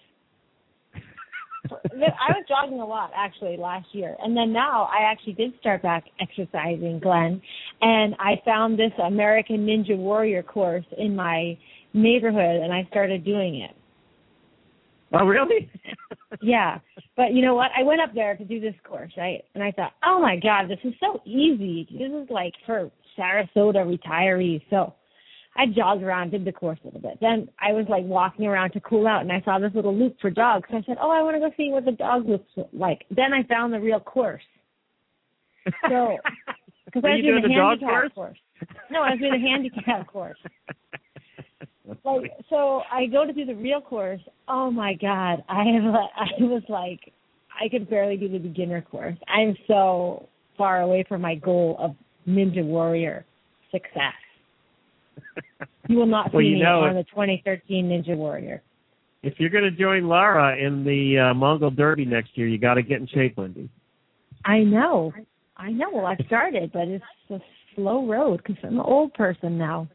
I was jogging a lot, actually, last year. And then now I actually did start back exercising, Glenn. And I found this American Ninja Warrior course in my neighborhood, and I started doing it. Oh, really? Yeah. But you know what? I went up there to do this course, right? And I thought, oh, my God, this is so easy. This is like for Sarasota retirees. So I jogged around, did the course a little bit. Then I was like walking around to cool out, and I saw this little loop for dogs. So I said, oh, I want to go see what the dog looks like. Then I found the real course. So, because I was doing the, the handicap course? course. No, I was doing the handicap course. Like, so I go to do the real course. Oh my God, I have, I was like, I could barely do the beginner course. I'm so far away from my goal of Ninja Warrior success. You will not see well, you me know, on the twenty thirteen Ninja Warrior. If you're going to join Lara in the uh, Mongol Derby next year, you got to get in shape, Wendy. I know. I know. Well, I've started, but it's a slow road because I'm an old person now.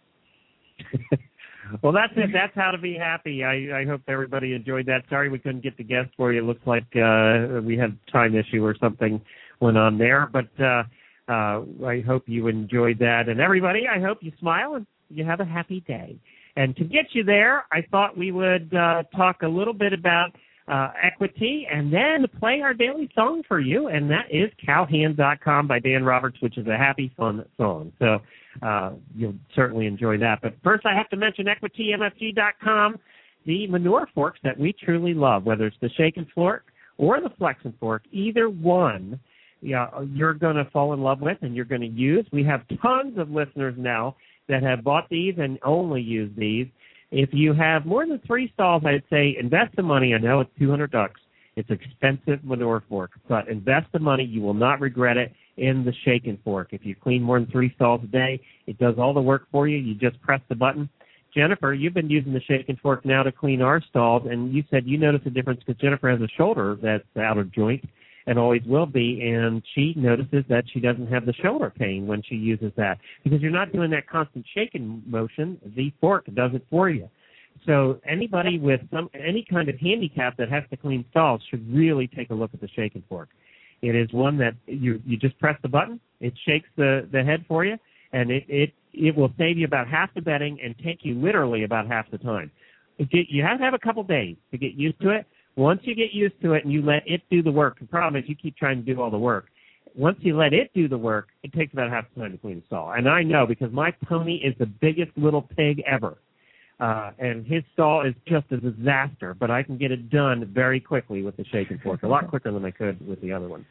Well, that's it. That's how to be happy. I, I hope everybody enjoyed that. Sorry we couldn't get the guest for you. It looks like uh, we had a time issue or something went on there. But uh, uh, I hope you enjoyed that. And everybody, I hope you smile and you have a happy day. And to get you there, I thought we would uh, talk a little bit about uh, equity and then play our daily song for you, and that is cowhand dot com by Dan Roberts, which is a happy, fun song. So uh, you'll certainly enjoy that. But first I have to mention equity m f g dot com, the manure forks that we truly love, whether it's the Shake and Fork or the Flex and Fork, either one yeah, you're going to fall in love with and you're going to use. We have tons of listeners now that have bought these and only use these. If you have more than three stalls, I'd say invest the money. I know it's two hundred bucks. It's expensive manure fork, but invest the money. You will not regret it in the Shake and Fork. If you clean more than three stalls a day, it does all the work for you. You just press the button. Jennifer, you've been using the Shake and Fork now to clean our stalls, and you said you noticed a difference because Jennifer has a shoulder that's out of joint and always will be, and she notices that she doesn't have the shoulder pain when she uses that because you're not doing that constant shaking motion. The fork does it for you. So anybody with some any kind of handicap that has to clean stalls should really take a look at the Shake and Fork. It is one that you you just press the button, it shakes the, the head for you, and it, it, it will save you about half the bedding and take you literally about half the time. You have to have a couple days to get used to it. Once you get used to it and you let it do the work, the problem is you keep trying to do all the work. Once you let it do the work, it takes about half the time to clean a stall. And I know because my pony is the biggest little pig ever. Uh, and his stall is just a disaster, but I can get it done very quickly with the Shake and Fork, a lot quicker than I could with the other one.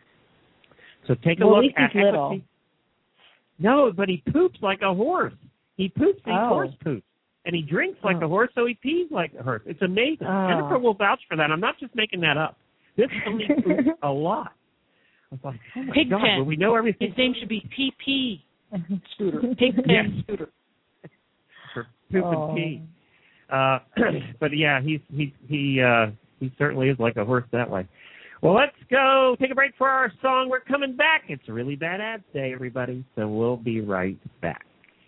So take a well, look at at equity. No, but he poops like a horse. He poops, he oh. horse poops. And he drinks like oh. a horse, so he pees like a horse. It's amazing. Oh. Jennifer will vouch for that. I'm not just making that up. This pony poops a lot. I was like, oh my Pig God, pen. well, we know everything. His name should be P P. Scooter. Pig pen yes. Scooter. For poop oh. and pee. Uh, but yeah, he's he he uh, he certainly is like a horse that way. Well, let's go take a break for our song. We're coming back. It's a really bad ad day, everybody. So we'll be right back.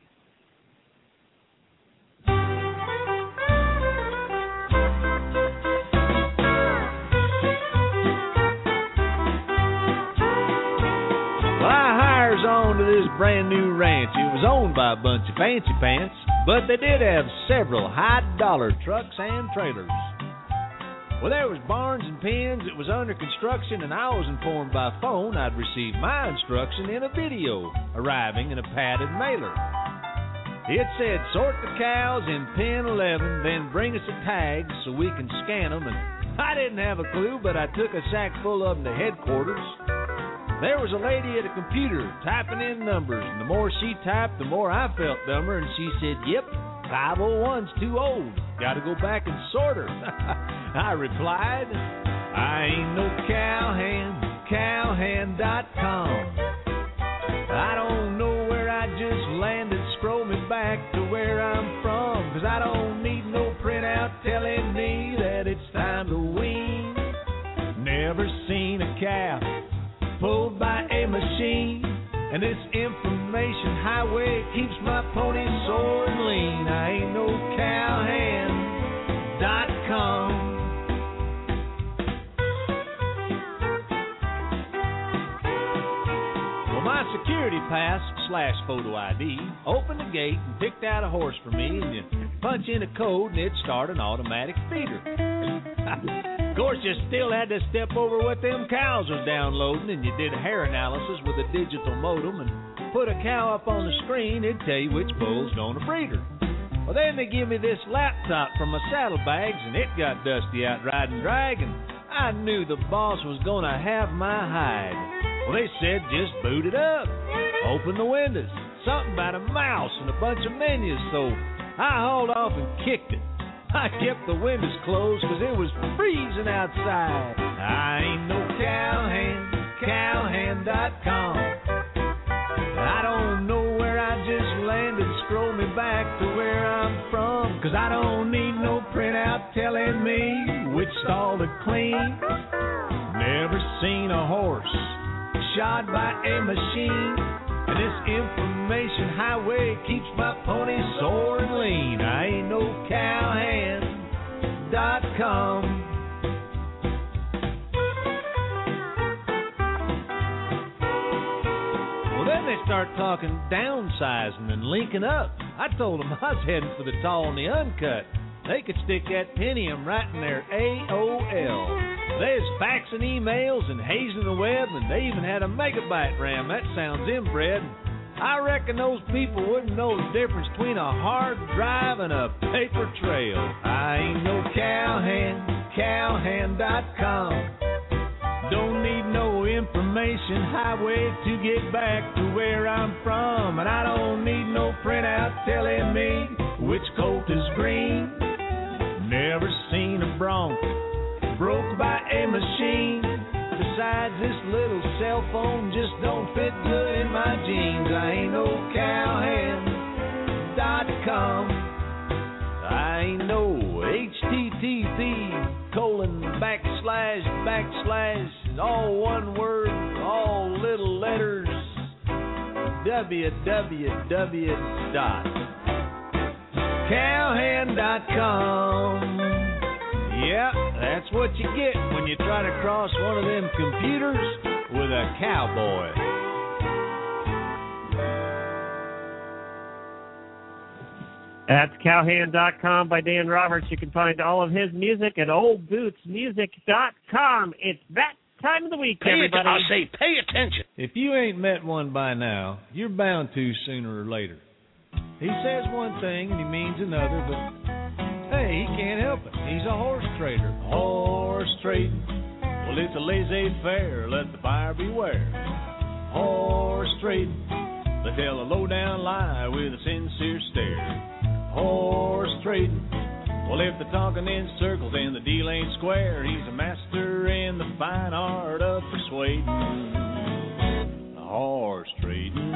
Well, I hires on to this brand new ranch. It was owned by a bunch of fancy pants, but they did have several high-dollar trucks and trailers. Well, there was barns and pens. It was under construction, and I was informed by phone I'd receive my instruction in a video arriving in a padded mailer. It said, sort the cows in pen eleven, then bring us a tag so we can scan them. And I didn't have a clue, but I took a sack full of them to headquarters. There was a lady at a computer typing in numbers, and the more she typed, the more I felt dumber, and she said, yep, five oh one's too old. Got to go back and sort her. I replied, I ain't no cowhand, cowhand dot com. I don't know where I just landed, scroll me back to where I'm from, 'cause I don't need no printout telling me that it's time to wean. Never seen a cow pulled by a machine, and this information highway keeps my pony sore and lean. I ain't no cowhand dot com. Well, my security pass slash photo I D opened the gate and picked out a horse for me, and you punch in a code and it'd start an automatic feeder. Of course, you still had to step over what them cows was downloading, and you did a hair analysis with a digital modem and put a cow up on the screen. It'd tell you which bull's going to breed her. Well, then they give me this laptop from my saddlebags, and it got dusty out riding drag, and I knew the boss was going to have my hide. Well, they said just boot it up, open the windows, something about a mouse and a bunch of menus, so I hauled off and kicked it. I kept the windows closed 'cause it was freezing outside. I ain't no cowhand, cowhand dot com. I don't know where I just landed, scroll me back to where I'm from, 'cause I don't need no printout telling me which stall to clean. Never seen a horse shod by a machine, and this information highway keeps my pony sore and lean. I ain't no cowhand dot com. Well, then they start talking downsizing and linking up. I told them I was heading for the tall and the uncut. They could stick that Pentium right in their A O L. There's faxing emails and hazing the web, and they even had a megabyte RAM. That sounds inbred. I reckon those people wouldn't know the difference between a hard drive and a paper trail. I ain't no cowhand, cowhand dot com. Don't need no information highway to get back to where I'm from, and I don't need no printout telling me which coat is green. Never seen a bronc broke by a machine. Besides, this little cell phone just don't fit good in my jeans. I ain't no cowhand dot com. I ain't no H T T P colon backslash backslash all one word, all little letters, www dot cowhand dot com. Yeah, that's what you get when you try to cross one of them computers with a cowboy. That's cowhand dot com by Dan Roberts. You can find all of his music at old boots music dot com. It's that time of the week, pay everybody. It, I say pay attention. If you ain't met one by now, you're bound to sooner or later. He says one thing and he means another, but hey, he can't help it. He's a horse trader. Horse trading. Well, it's a laissez-faire. Let the buyer beware. Horse trading. They tell a low-down lie with a sincere stare. Horse trading. Well, if they're talking in circles and the deal ain't square, he's a master in the fine art of persuading. Horse trading.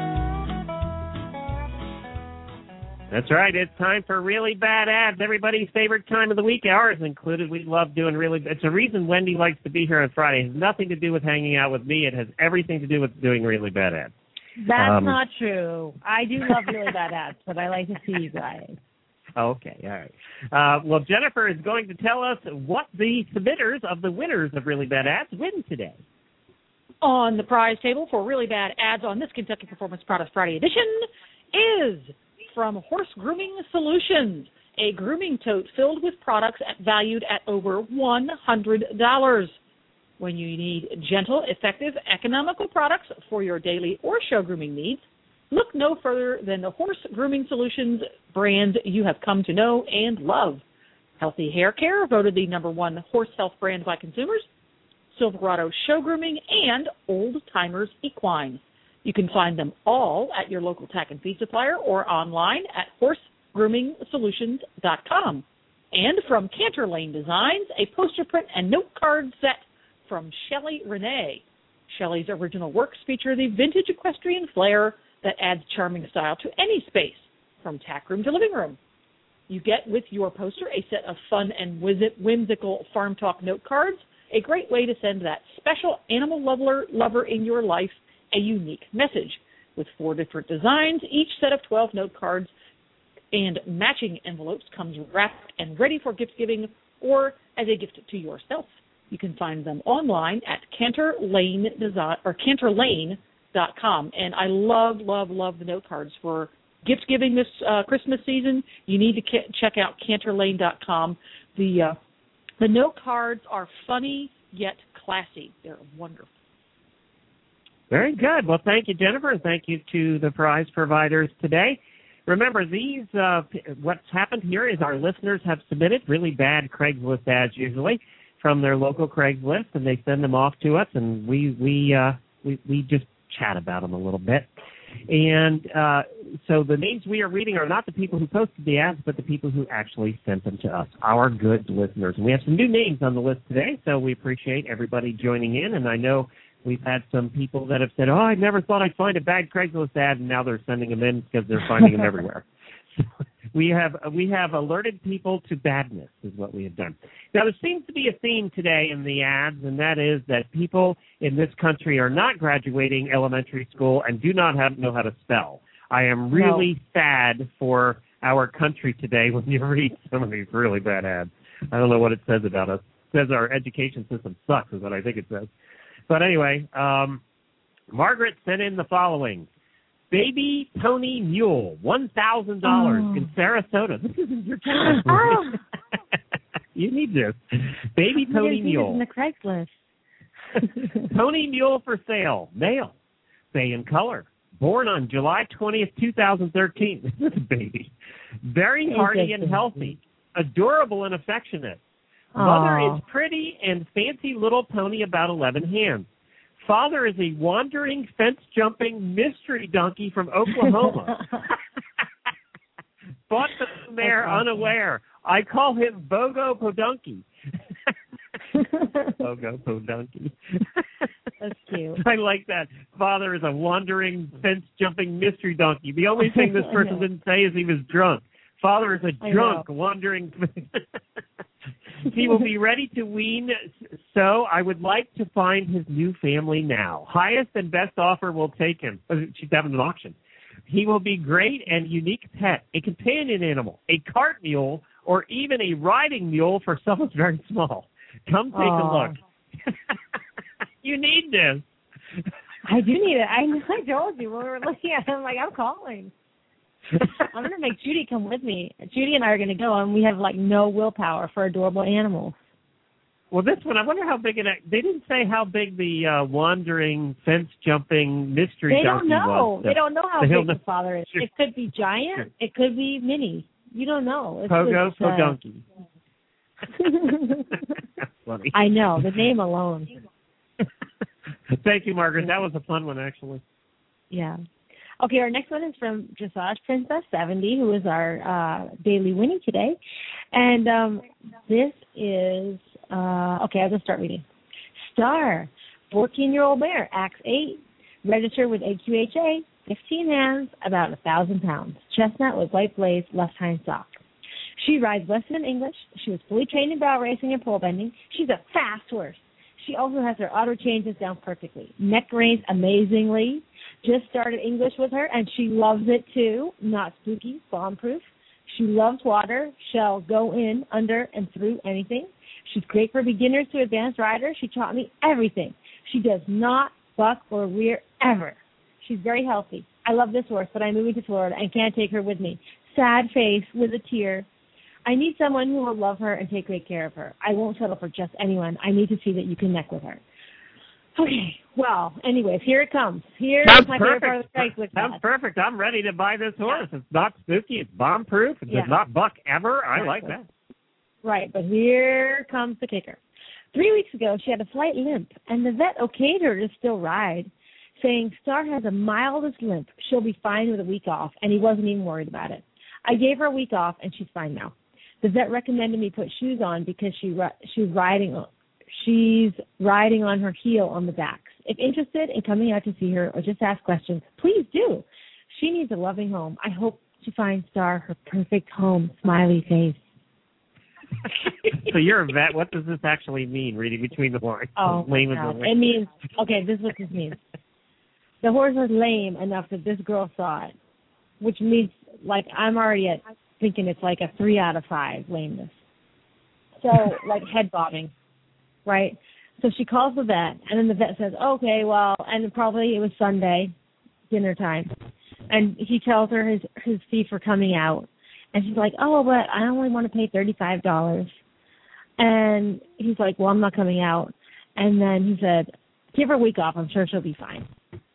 That's right. It's time for Really Bad Ads, everybody's favorite time of the week, ours included. We love doing really – it's a reason Wendy likes to be here on Friday. It has nothing to do with hanging out with me. It has everything to do with doing really bad ads. That's um, not true. I do love really bad ads, but I like to see you guys. Okay, all right. Uh, well, Jennifer is going to tell us what the submitters of the winners of Really Bad Ads win today. On the prize table for Really Bad Ads on this Kentucky Performance Products Friday edition is from Horse Grooming Solutions, a grooming tote filled with products at, valued at over one hundred dollars. When you need gentle, effective, economical products for your daily or show grooming needs, look no further than the Horse Grooming Solutions brands you have come to know and love. Healthy Hair Care, voted the number one horse health brand by consumers. Silverado Show Grooming, and Old Timers Equine. You can find them all at your local tack and feed supplier or online at horse grooming solutions dot com. And from Canter Lane Designs, a poster print and note card set from Shelley Renee. Shelley's original works feature the vintage equestrian flair that adds charming style to any space, from tack room to living room. You get with your poster a set of fun and whimsical Farm Talk note cards, a great way to send that special animal lover, lover in your life a unique message. With four different designs, each set of twelve note cards and matching envelopes comes wrapped and ready for gift giving or as a gift to yourself. You can find them online at Canter Lane Design or canter lane dot com. And I love, love, love the note cards for gift giving this uh, Christmas season. You need to ca- check out canter lane dot com. The uh, the note cards are funny yet classy. They're wonderful. Very good. Well, thank you, Jennifer, and thank you to the prize providers today. Remember, these uh, what's happened here is our listeners have submitted really bad Craigslist ads usually from their local Craigslist, and they send them off to us, and we we uh, we, we just chat about them a little bit. And uh, so the names we are reading are not the people who posted the ads, but the people who actually sent them to us, our good listeners. And we have some new names on the list today, so we appreciate everybody joining in. And I know we've had some people that have said, oh, I never thought I'd find a bad Craigslist ad, and now they're sending them in because they're finding them everywhere. So we have we have alerted people to badness is what we have done. Now, there seems to be a theme today in the ads, and that is that people in this country are not graduating elementary school and do not have, know how to spell. I am really no. sad for our country today when you read some of these really bad ads. I don't know what it says about us. It says our education system sucks is what I think it says. But anyway, um, Margaret sent in the following. Baby Pony Mule, one thousand dollars oh. in Sarasota. This isn't your town. Oh. You need this. Baby Pony Mule. In the Craigslist. Pony Mule for sale. Male. Bay in color. Born on July twentieth, twenty thirteen. This is a baby. Very hardy and healthy. Adorable and affectionate. Mother Aww. Is pretty and fancy little pony about eleven hands. Father is a wandering, fence-jumping mystery donkey from Oklahoma. Bought the mare awesome. Unaware. I call him Bogo Podunky. Bogo Podunky. That's cute. I like that. Father is a wandering, fence-jumping mystery donkey. The only thing this person didn't say is he was drunk. Father is a drunk, wandering... He will be ready to wean, so I would like to find his new family now. Highest and best offer will take him. She's having an auction. He will be great and unique pet, a companion animal, a cart mule, or even a riding mule for someone very small. Come take Aww. A look. You need this. I do need it. I know. I told you when we were looking at it. I'm like, I'm calling. I'm going to make Judy come with me. Judy and I are going to go, and we have, like, no willpower for adorable animals. Well, this one, I wonder how big it – they didn't say how big the uh, wandering, fence-jumping mystery they donkey was. They don't know. The, they don't know how big know. the father is. Sure. It could be giant. Sure. It could be mini. You don't know. It's Pogo just, for donkey. That's funny. I know. The name alone. Thank you, Margaret. That was a fun one, actually. Yeah. Okay, our next one is from Dressage Princess seventy, who is our uh, daily winnie today. And um, this is, uh, okay, I'll just start reading. Star, fourteen-year-old mare, Axe eight, registered with A Q H A, fifteen hands, about one thousand pounds. Chestnut with white blaze, left hind sock. She rides Western English. She was fully trained in bow racing and pole bending. She's a fast horse. She also has her auto changes down perfectly. Neck reins amazingly. Just started English with her, and she loves it too. Not spooky, bomb-proof. She loves water. She'll go in, under, and through anything. She's great for beginners to advanced riders. She taught me everything. She does not buck or rear ever. She's very healthy. I love this horse, but I'm moving to Florida and can't take her with me. Sad face with a tear. I need someone who will love her and take great care of her. I won't settle for just anyone. I need to see that you connect with her. Okay, well, anyways, here it comes. Here's Sounds my perfect. favorite part of the Sounds class. perfect. I'm ready to buy this horse. Yeah. It's not spooky. It's bomb-proof. It yeah. does not buck ever. I exactly. like that. Right, but here comes the kicker. Three weeks ago, she had a slight limp, and the vet okayed her to still ride, saying Star has the mildest limp. She'll be fine with a week off, and he wasn't even worried about it. I gave her a week off, and she's fine now. The vet recommended me put shoes on because she she's riding she's riding on her heel on the backs. If interested in coming out to see her or just ask questions, please do. She needs a loving home. I hope to find Star her perfect home. Smiley face. So you're a vet. What does this actually mean, reading between the lines? Oh, lame as God. It means, okay, this is what this means. The horse was lame enough that this girl saw it, which means, like, I'm already at thinking it's like a three out of five lameness. So, like, head bobbing, right? So she calls the vet, and then the vet says, okay, well, and probably it was Sunday, dinner time, and he tells her his, his fee for coming out. And she's like, oh, but I only want to pay thirty-five dollars. And he's like, well, I'm not coming out. And then he said, give her a week off. I'm sure she'll be fine.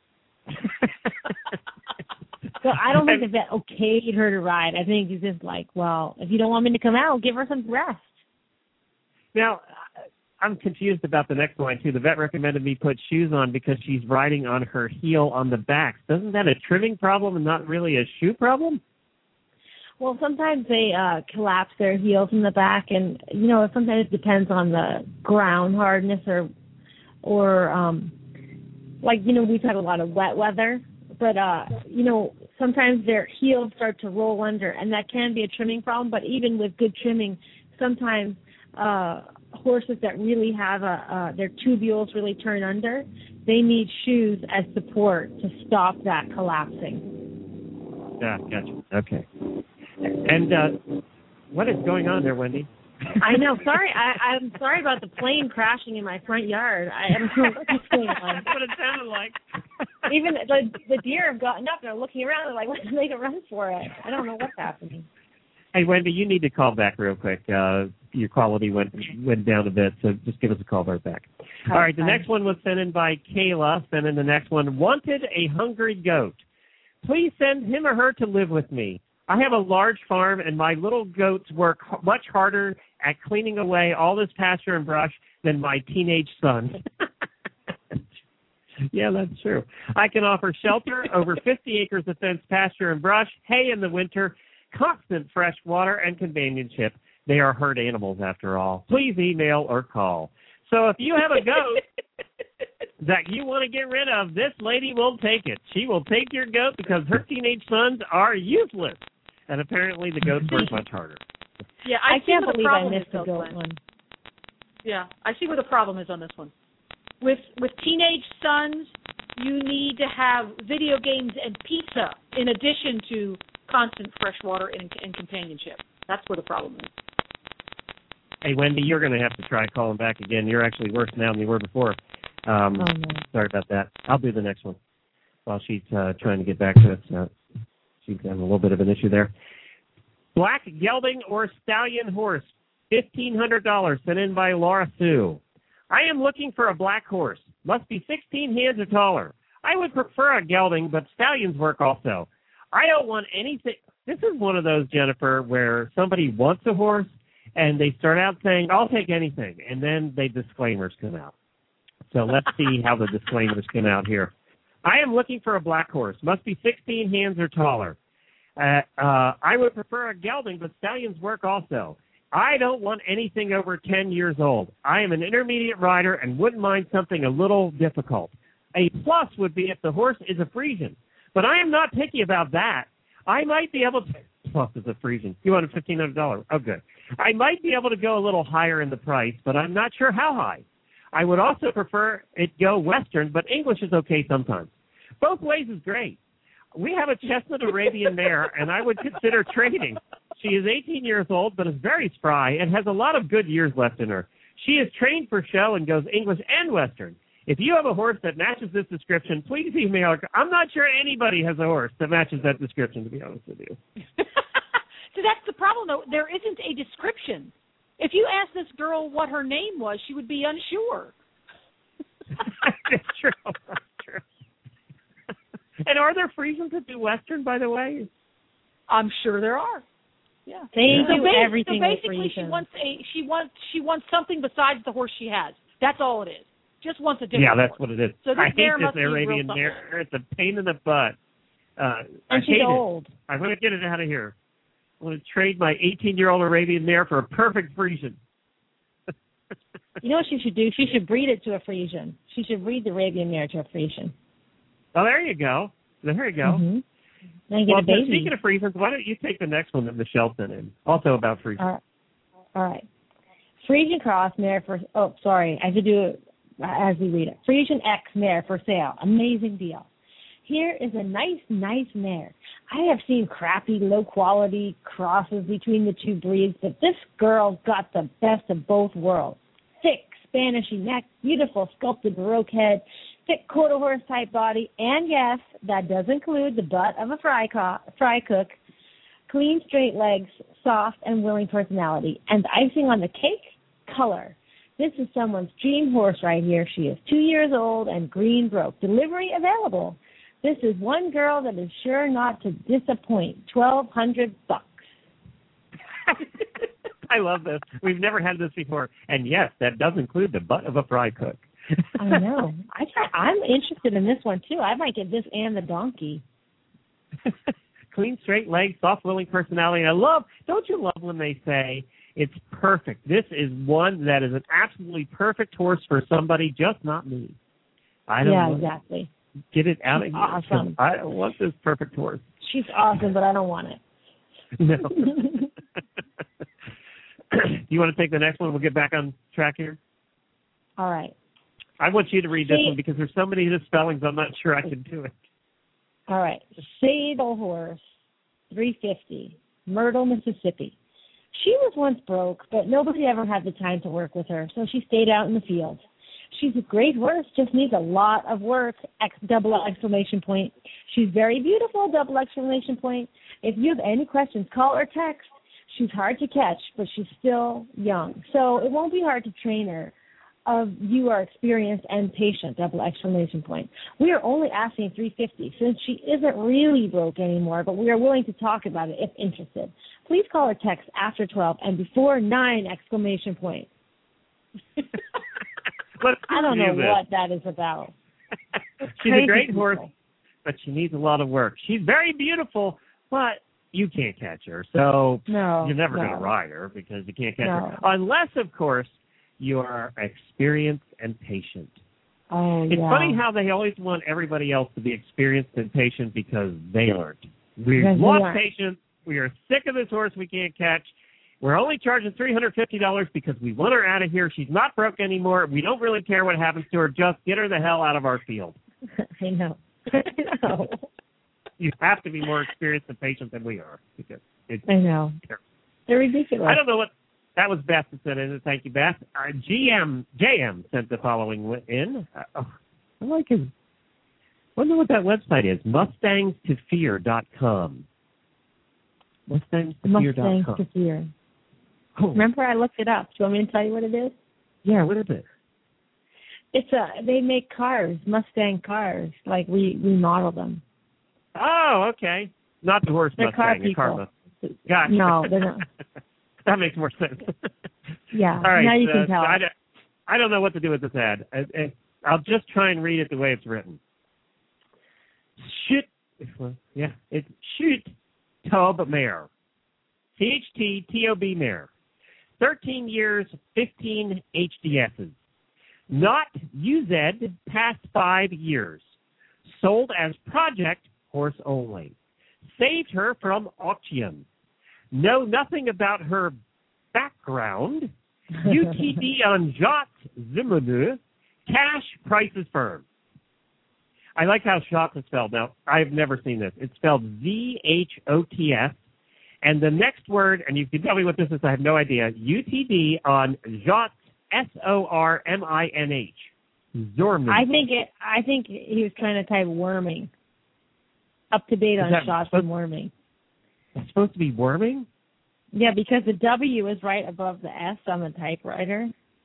So I don't think the vet okayed her to ride. I think he's just like, well, if you don't want me to come out, give her some rest. Now, I'm confused about the next line, too. The vet recommended me put shoes on because she's riding on her heel on the back. Isn't that a trimming problem and not really a shoe problem? Well, sometimes they uh, collapse their heels in the back, and, you know, sometimes it depends on the ground hardness or, or um, like, you know, we've had a lot of wet weather, but, uh, you know, sometimes their heels start to roll under, and that can be a trimming problem, but even with good trimming, sometimes uh, horses that really have a, uh, their tubules really turn under, they need shoes as support to stop that collapsing. Yeah, gotcha. Okay. And uh, what is going on there, Wendy? I know. Sorry, I, I'm sorry about the plane crashing in my front yard. I don't know what's going on. That's what it sounded like. Even the, the deer have gotten up and are looking around. They're like, let's make a run for it. I don't know what's happening. Hey, Wendy, you need to call back real quick. Uh, your quality went went down a bit, so just give us a call right back. All right, the next one was sent in by Kayla. Sent in the next one. Wanted a hungry goat. Please send him or her to live with me. I have a large farm, and my little goats work much harder at cleaning away all this pasture and brush than my teenage son. Yeah, that's true. I can offer shelter, over fifty acres of fenced pasture and brush, hay in the winter, constant fresh water, and companionship. They are herd animals, after all. Please email or call. So if you have a goat that you want to get rid of, this lady will take it. She will take your goat because her teenage sons are useless. And apparently the goats work much harder. Yeah, I, I see can't what believe the I problem missed is, the though, goat Glenn. one. Yeah, I see where the problem is on this one. With with teenage sons, you need to have video games and pizza in addition to constant fresh water and, and companionship. That's where the problem is. Hey, Wendy, you're going to have to try calling back again. You're actually worse now than you were before. Um, oh, no. Sorry about that. I'll do the next one while she's uh, trying to get back to us. Uh, she's having a little bit of an issue there. Black gelding or stallion horse, fifteen hundred dollars, sent in by Laura Sue. I am looking for a black horse. Must be sixteen hands or taller. I would prefer a gelding, but stallions work also. I don't want anything. This is one of those, Jennifer, where somebody wants a horse, and they start out saying, I'll take anything, and then the disclaimers come out. So let's see how the disclaimers come out here. I am looking for a black horse. Must be sixteen hands or taller. Uh, uh, I would prefer a gelding, but stallions work also. I don't want anything over ten years old. I am an intermediate rider and wouldn't mind something a little difficult. A plus would be if the horse is a Friesian, but I am not picky about that. I might be able to... Plus is a Friesian. You want a fifteen hundred dollars. Oh, good. I might be able to go a little higher in the price, but I'm not sure how high. I would also prefer it go Western, but English is okay sometimes. Both ways is great. We have a chestnut Arabian mare, and I would consider trading. She is eighteen years old, but is very spry and has a lot of good years left in her. She is trained for show and goes English and Western. If you have a horse that matches this description, please email. I'm not sure anybody has a horse that matches that description, to be honest with you. So that's the problem, though. There isn't a description. If you asked this girl what her name was, she would be unsure. That's true. That's true. And are there Friesians that do Western, by the way? I'm sure there are. Yeah. They so do ba- everything So with basically, she Frisians. wants a she wants she wants something besides the horse she has. That's all it is. Just wants a different. Yeah, that's horse. what it is. So this I hate mare this must be real Arabian something. mare. It's a pain in the butt. Uh, I And she's hate old. it. I'm going to get it out of here. I'm going to trade my eighteen-year-old Arabian mare for a perfect Frisian. You know what she should do? She should breed it to a Frisian. She should breed the Arabian mare to a Frisian. Oh, there you go. There you go. Mm-hmm. Then get Well, a baby. speaking of Friesians, why don't you take the next one that Michelle sent in? Also about Friesians. All right. All right. Frisian cross mare for, oh, sorry, I have to do it as we read it. Frisian X mare for sale. Amazing deal. Here is a nice, nice mare. I have seen crappy, low-quality crosses between the two breeds, but this girl's got the best of both worlds. Thick, Spanishy neck, beautiful sculpted Baroque head, thick quarter horse type body, and yes, that does include the butt of a fry, co- fry cook, clean straight legs, soft and willing personality, and the icing on the cake, color. This is someone's dream horse right here. She is two years old and green broke. Delivery available. This is one girl that is sure not to disappoint. Twelve hundred bucks. I love this. We've never had this before. And yes, that does include the butt of a fry cook. I know. I try, I'm interested in this one, too. I might get this and the donkey. Clean, straight legs, soft, willing personality. I love, don't you love when they say it's perfect? This is one that is an absolutely perfect horse for somebody, just not me. I don't yeah, want exactly. to get it out She's of here. awesome. I don't want this perfect horse. She's awesome, but I don't want it. No. You want to take the next one? We'll get back on track here. All right. I want you to read this See, one because there's so many misspellings. I'm not sure I can do it. All right. Sable horse, three fifty, Myrtle, Mississippi. She was once broke, but nobody ever had the time to work with her, so she stayed out in the field. She's a great horse, just needs a lot of work, X, double exclamation point. She's very beautiful, double exclamation point. If you have any questions, call or text. She's hard to catch, but she's still young, so it won't be hard to train her. Of you are experienced and patient, double exclamation point. We are only asking three hundred fifty dollars since she isn't really broke anymore, but we are willing to talk about it if interested. Please call or text after twelve and before nine exclamation point. I don't know this. what that is about. She's a great horse, but she needs a lot of work. She's very beautiful, but you can't catch her, so no, you're never no. going to ride her because you can't catch No. her. Unless, of course, you are experienced and patient. Oh, It's yeah. funny how they always want everybody else to be experienced and patient because they aren't. We've Because they lost aren't. patience. We are sick of this horse we can't catch. We're only charging three hundred fifty dollars because we want her out of here. She's not broke anymore. We don't really care what happens to her. Just get her the hell out of our field. I know. I know. You have to be more experienced and patient than we are because it's I know. terrible. They're ridiculous. I don't know what that was. Beth that sent in. Thank you, Beth. Uh, G M J M sent the following in. Uh, oh, I like his. Wonder what that website is. Mustangs to fear dot com. Mustangs to fear dot Mustangs com. to fear. Oh. Remember, I looked it up. Do you want me to tell you what it is? Yeah, what is it? It's a. They make cars, Mustang cars. Like we remodel them. Oh, okay. Not the horse They're Mustang. car the people. car Mustang. Gotcha. No, they're not. That makes more sense. Yeah. All right. Now you uh, can tell. I, don't- I don't know what to do with this ad. I, I, I'll just try and read it the way it's written. Shoot. Well, yeah, it's Shoot Tub Mare. C H T T O B Mare. thirteen years, fifteen H D S's. Not U Z past five years. Sold as project horse only. Saved her from auction. Know nothing about her background. U T D on Jot Zimmernu. Cash price is firm. I like how Jot is spelled. Now, I've never seen this. It's spelled Z H O T S. And the next word, and you can tell me what this is, I have no idea. U T D on Jot, S O R M I N H. Zorman. I think it. I think he was trying to type worming. Up to date Is on that shots supposed- from worming. It's supposed to be worming? Yeah, because the W is right above the S on the typewriter,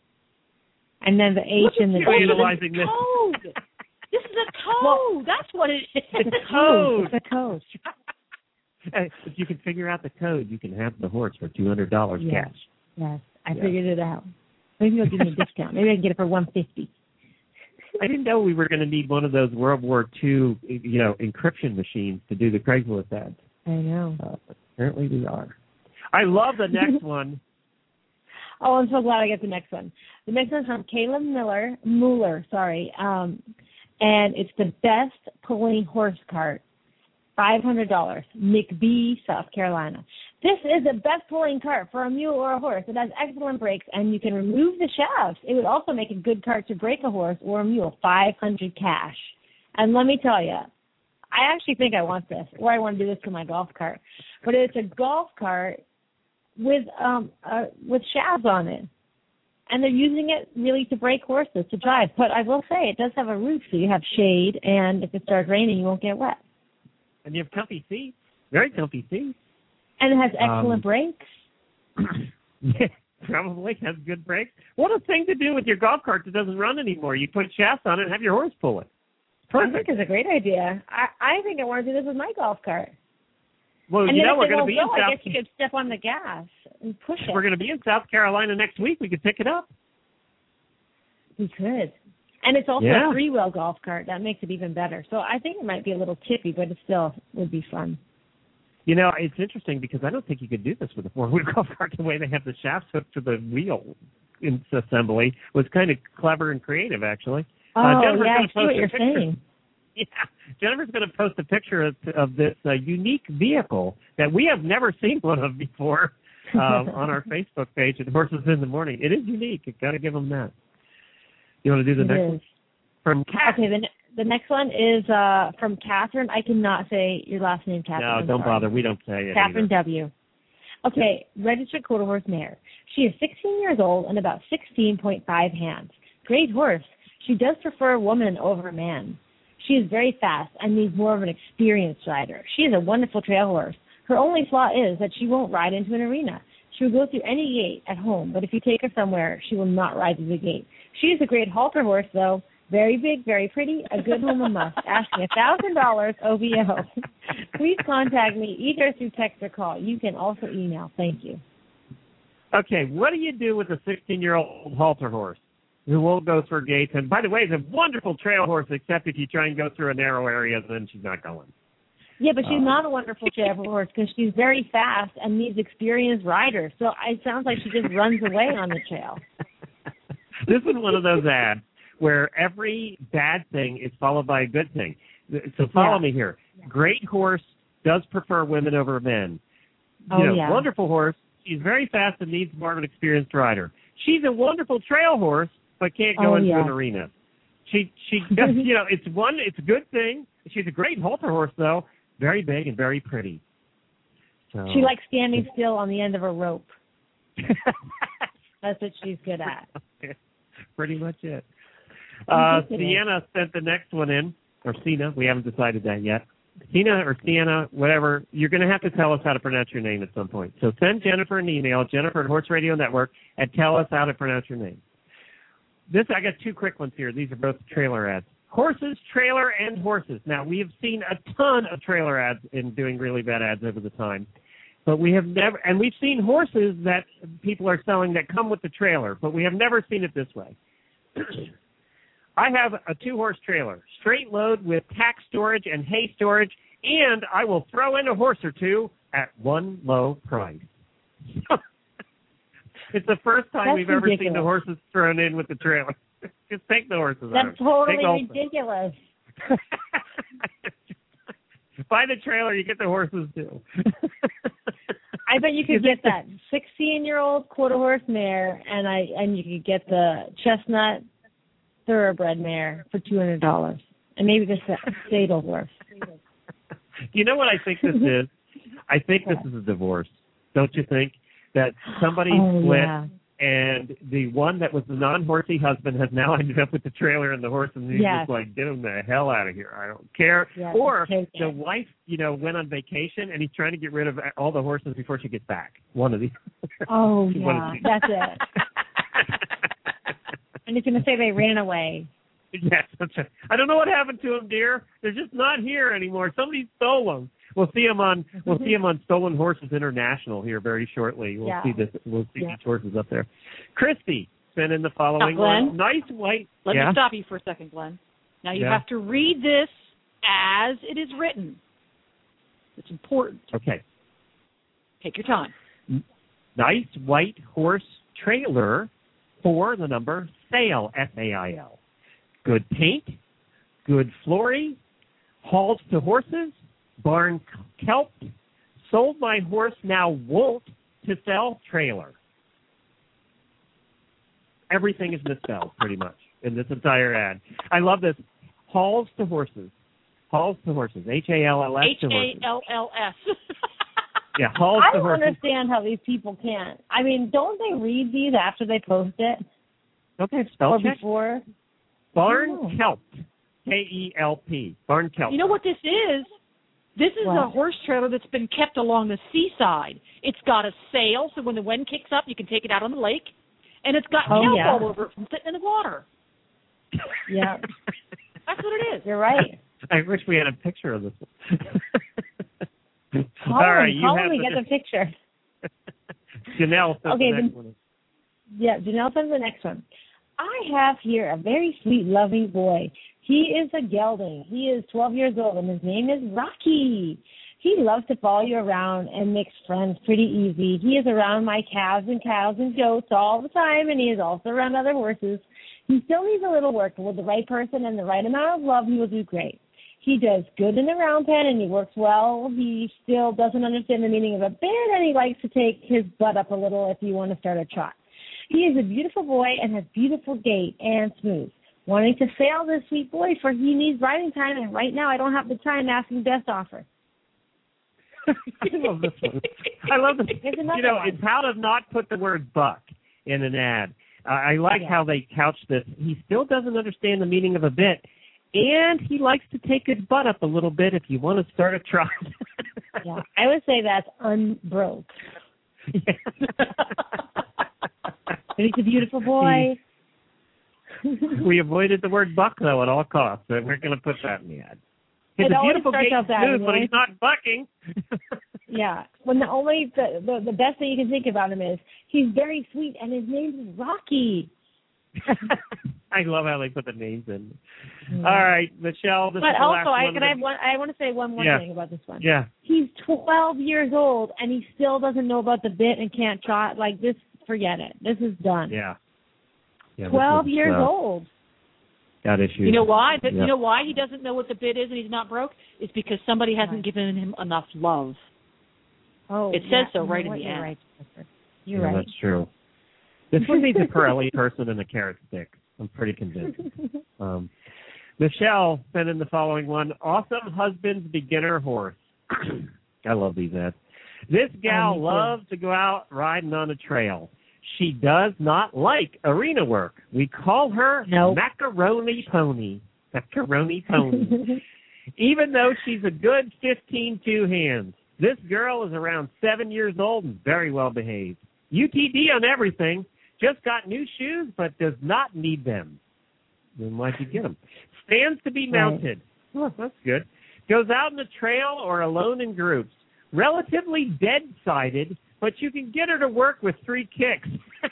and then the H in the You're D. analyzing this. Code. This is a code. Well, That's what it is. It's a code. It's a code. if you can figure out the code, you can have the horse for two hundred dollars yes. cash. Yes, I yeah. figured it out. Maybe you'll give me a discount. Maybe I can get it for one fifty. I didn't know we were going to need one of those World War Two, you know, encryption machines to do the Craigslist ads. I know. Uh, apparently we are. I love the next one. Oh, I'm so glad I get the next one. The next one's from Caleb Miller, Mueller, sorry, um, and it's the best pulling horse cart, five hundred dollars, McBee, South Carolina. This is the best pulling cart for a mule or a horse. It has excellent brakes, and you can remove the shafts. It would also make a good cart to break a horse or a mule, five hundred cash. And let me tell you, I actually think I want this, or I want to do this to my golf cart. But it's a golf cart with um uh, with shafts on it, and they're using it really to break horses to drive. But I will say it does have a roof, so you have shade, and if it starts raining, you won't get wet. And you have comfy seats, very comfy seats. And it has excellent um, brakes. Yeah, probably has good brakes. What a thing to do with your golf cart that doesn't run anymore. You put shafts on it and have your horse pull it. Perfect. I think it's a great idea. I, I think I want to do this with my golf cart. Well, and you then know, if we're it going to won't be go, in South I guess you could step on the gas and push it. We're going to be in South Carolina next week. We could pick it up. We could. And it's also yeah. a three-wheel golf cart. That makes it even better. So I think it might be a little tippy, but it still would be fun. You know, it's interesting because I don't think you could do this with a four-wheel golf cart. The way they have the shafts hooked to the wheel in assembly was kind of clever and creative, actually. Oh, uh, Jennifer's yeah, I gonna see post what a you're picture. saying. Yeah, Jennifer's going to post a picture of, of this uh, unique vehicle that we have never seen one of before uh, on our Facebook page at Horses in the Morning. It is unique. You've got to give them that. You want to do the it next is. one? From Kat. Okay, the, ne- the next one is uh, from Catherine. I cannot say your last name, Catherine. No, I'm don't sorry. bother. We don't say it Catherine either. W. Okay, registered quarter horse mare. She is sixteen years old and about sixteen point five hands. Great horse. She does prefer a woman over a man. She is very fast and needs more of an experienced rider. She is a wonderful trail horse. Her only flaw is that she won't ride into an arena. She will go through any gate at home, but if you take her somewhere, she will not ride through the gate. She is a great halter horse, though. Very big, very pretty, a good home and must. Asking one thousand dollars O B O. Please contact me either through text or call. You can also email. Thank you. Okay, what do you do with a sixteen-year-old halter horse who won't go through gates? And by the way, it's a wonderful trail horse, except if you try and go through a narrow area, then she's not going. Yeah, but she's uh, not a wonderful trail horse because she's very fast and needs experienced riders. So it sounds like she just runs away on the trail. This is one of those ads where every bad thing is followed by a good thing. So follow yeah. me here. Great horse does prefer women over men. Oh, you know, yeah. Wonderful horse. She's very fast and needs more of an experienced rider. She's a wonderful trail horse, but can't go oh, into yeah. an arena. She, she, does, you know, it's one, it's a good thing. She's a great halter horse, though. Very big and very pretty. So. She likes standing still on the end of a rope. That's what she's good at. Pretty much it. Uh, Sienna sent the next one in, or Sina. We haven't decided that yet. Sina or Sienna, whatever. You're going to have to tell us how to pronounce your name at some point. So send Jennifer an email, Jennifer at Horse Radio Network, and tell us how to pronounce your name. This, I got two quick ones here. These are both trailer ads. Horses, trailer, and horses. Now, we have seen a ton of trailer ads in doing really bad ads over the time. But we have never, and we've seen horses that people are selling that come with the trailer, but we have never seen it this way. I have a two-horse trailer, straight load with tack storage and hay storage, and I will throw in a horse or two at one low price. It's the first time That's we've ever ridiculous. seen the horses thrown in with the trailer. Just take the horses out. That's totally Take ridiculous. Buy the trailer, you get the horses too. I bet you could get that sixteen-year-old quarter horse mare, and I and you could get the chestnut thoroughbred mare for two hundred dollars, and maybe the saddle horse. You know what I think this is? I think this is a divorce. Don't you think? That somebody oh, split, yeah. and the one that was the non-horsey husband has now ended up with the trailer and the horse, and he's yes. just like, get him the hell out of here. I don't care. Yes, or the wife, you know, went on vacation, and he's trying to get rid of all the horses before she gets back. One of these. Oh, yeah, that's it. And he's going to say they ran away. Yes, that's right. I don't know what happened to them, dear. They're just not here anymore. Somebody stole them. we'll see him on we'll see him on Stolen Horses International here very shortly. We'll Yeah. see this. We'll see Yeah. these horses up there. Christy, send in the following Now, Glenn, one. Nice white. Let yeah? me stop you for a second, Glenn. Now you Yeah. have to read this as it is written. It's important. Okay. Take your time. Nice white horse trailer for the number sale, S A I L. Good paint, good flooring, hauled to horses, barn kelp, sold my horse, now won't to sell trailer. Everything is misspelled pretty much in this entire ad. I love this. Hauls to horses. Hauls to horses. H A L L S H to horses. A L L S. Yeah, hauls I to don't horses. understand how these people can't. I mean, don't they read these after they post it? Don't they have spell Or check? before? Barn Oh. kelp. K E L P. Barn kelp. You know what this is? This is What? a horse trailer that's been kept along the seaside. It's got a sail, so when the wind kicks up, you can take it out on the lake. And it's got Oh, kelp yeah. all over it from sitting in the water. Yeah, That's what it is. you're right. I wish we had a picture of this one. Call All right, him, you call have him and the, get the picture. Janelle says Okay, the next then- one. Yeah, Janelle sends the next one. I have here a very sweet, loving boy. He is a gelding. He is twelve years old, and his name is Rocky. He loves to follow you around and makes friends pretty easy. He is around my calves and cows and goats all the time, and he is also around other horses. He still needs a little work, but with the right person and the right amount of love, he will do great. He does good in the round pen, and he works well. He still doesn't understand the meaning of a bit, and he likes to take his butt up a little if you want to start a trot. He is a beautiful boy and has beautiful gait and smooth. Wanting to sail this sweet boy, for he needs riding time, and right now I don't have the time to ask him best offer. I love this one. I love this. Here's another You know, one. it's how to not put the word buck in an ad. Uh, I like Yeah. how they couch this. He still doesn't understand the meaning of a bit, and he likes to take his butt up a little bit if you want to start a trot. Yeah, I would say that's unbroke. But he's a beautiful boy. We avoided the word buck, though, at all costs. So we're going to put that in the ad. He's It a always beautiful starts gait out that smooth, but way. he's not bucking. Yeah. When the only the, the the best thing you can think about him is he's very sweet and his name is Rocky. I love how they put the names in. Yeah. All right, Michelle, this But is the also, last I one. can I have one. I want to say one more Yeah. thing about this one. Yeah. He's twelve years old and he still doesn't know about the bit and can't trot. Like this, forget it. This is done. Yeah. yeah twelve this is, years uh, old. Got issues. You know why? That, Yeah. You know why he doesn't know what the bid is and he's not broke? It's because somebody hasn't given him enough love. Oh, It says yeah, so you know right in what? the You're ad. right, Jennifer. You're yeah, right. That's true. This one needs a Pirelli person and a carrot stick. I'm pretty convinced. Um, Michelle sent in the following one. Awesome husband's beginner horse. I love these ads. This gal Oh, me too. loves to go out riding on a trail. She does not like arena work. We call her Nope. Macaroni Pony. Macaroni Pony. Even though she's a good fifteen two hands. This girl is around seven years old and very well behaved. U T D on everything. Just got new shoes, but does not need them. Then why'd you get them? Stands to be mounted. Oh, that's good. Goes out on the trail or alone in groups. Relatively dead-sided, but you can get her to work with three kicks.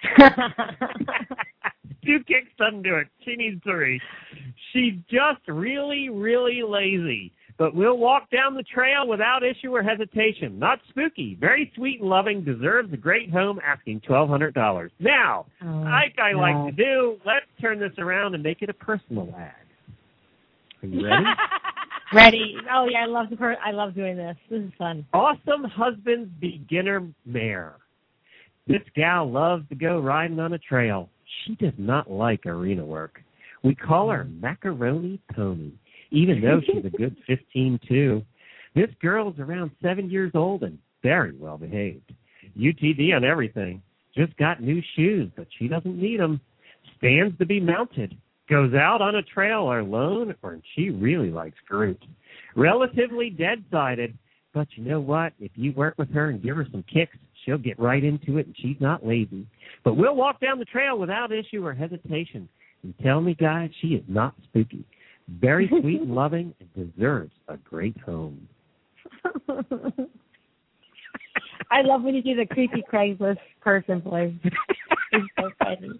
Two kicks doesn't do it. She needs three. She's just really, really lazy. But we'll walk down the trail without issue or hesitation. Not spooky. Very sweet and loving. Deserves a great home. Asking twelve hundred dollars. Now, Oh, like I like God. to do, let's turn this around and make it a personal ad. Are you ready? Ready? Oh yeah, I love the per- I love doing this. This is fun. Awesome husband's beginner mare. This gal loves to go riding on a trail. She does not like arena work. We call her Macaroni Pony, even though she's a good fifteen two. This girl's around seven years old and very well behaved. U T D on everything. Just got new shoes, but she doesn't need them. Stands to be mounted. Goes out on a trail or alone, or she really likes groups. Relatively dead-sided, but you know what? If you work with her and give her some kicks, she'll get right into it, and she's not lazy. But we'll walk down the trail without issue or hesitation. And tell me, guys, she is not spooky. Very sweet and loving and deserves a great home. I love when you do the creepy Craigslist person voice. It's so funny.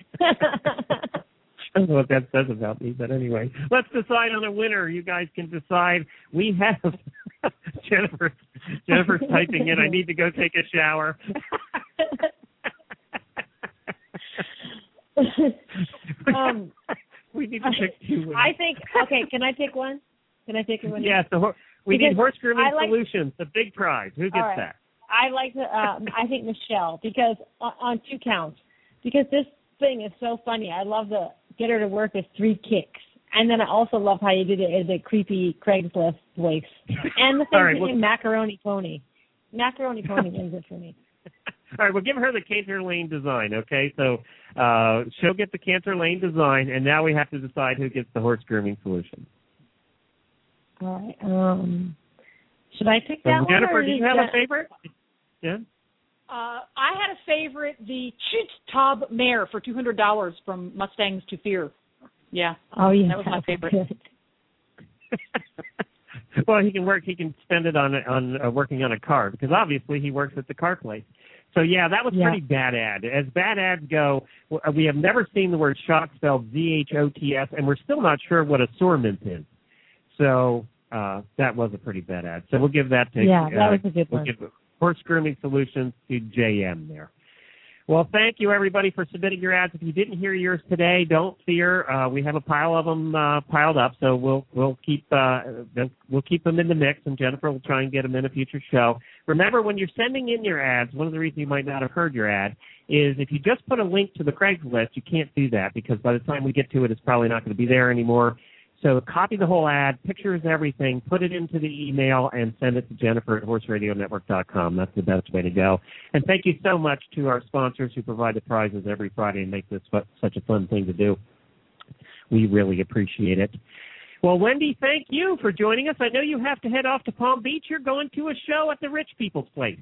I don't know what that says about me, but anyway, let's decide on a winner. You guys can decide. We have Jennifer. Jennifer's typing in. I need to go take a shower. um, we need to pick two winners. I think. Okay, can I pick one? Can I pick a winner? Yes. Yeah, so we because need horse grooming like, solutions. The big prize. Who gets right. that? I like to. Um, I think Michelle because on, on two counts. Because this thing is so funny. I love the get her to work with three kicks. And then I also love how you did it, the creepy Craigslist voice. And the thing right, well, Macaroni Pony. Macaroni Pony wins it for me. All right, we'll give her the Cantor Lane design, okay? So uh, she'll get the Cantor Lane design, and now we have to decide who gets the horse grooming solution. All right. Um, should I pick that so, one? Jennifer, do you have that... a favorite? Yeah. Uh, I had a favorite, the Chute Taub Mare for two hundred dollars from Mustangs to Fear. Yeah. Oh, yeah. That was my favorite. Well, he can work. He can spend it on on uh, working on a car because obviously he works at the car place. So yeah, that was yeah. pretty bad ad. As bad ads go, we have never seen the word shot spelled Z H O T S, and we're still not sure what assortment is. So uh, that was a pretty bad ad. So we'll give that to yeah, that uh, was a good we'll one. Give Horse Grooming Solutions to J M there. Well, thank you, everybody, for submitting your ads. If you didn't hear yours today, don't fear. Uh, we have a pile of them uh, piled up, so we'll we'll keep uh, we'll keep them in the mix, and Jennifer will try and get them in a future show. Remember, when you're sending in your ads, one of the reasons you might not have heard your ad is if you just put a link to the Craigslist, you can't do that because by the time we get to it, it's probably not going to be there anymore. So copy the whole ad, pictures, everything, put it into the email, and send it to Jennifer at horse radio network dot com. That's the best way to go. And thank you so much to our sponsors who provide the prizes every Friday and make this such a fun thing to do. We really appreciate it. Well, Wendy, thank you for joining us. I know you have to head off to Palm Beach. You're going to a show at the Rich People's Place.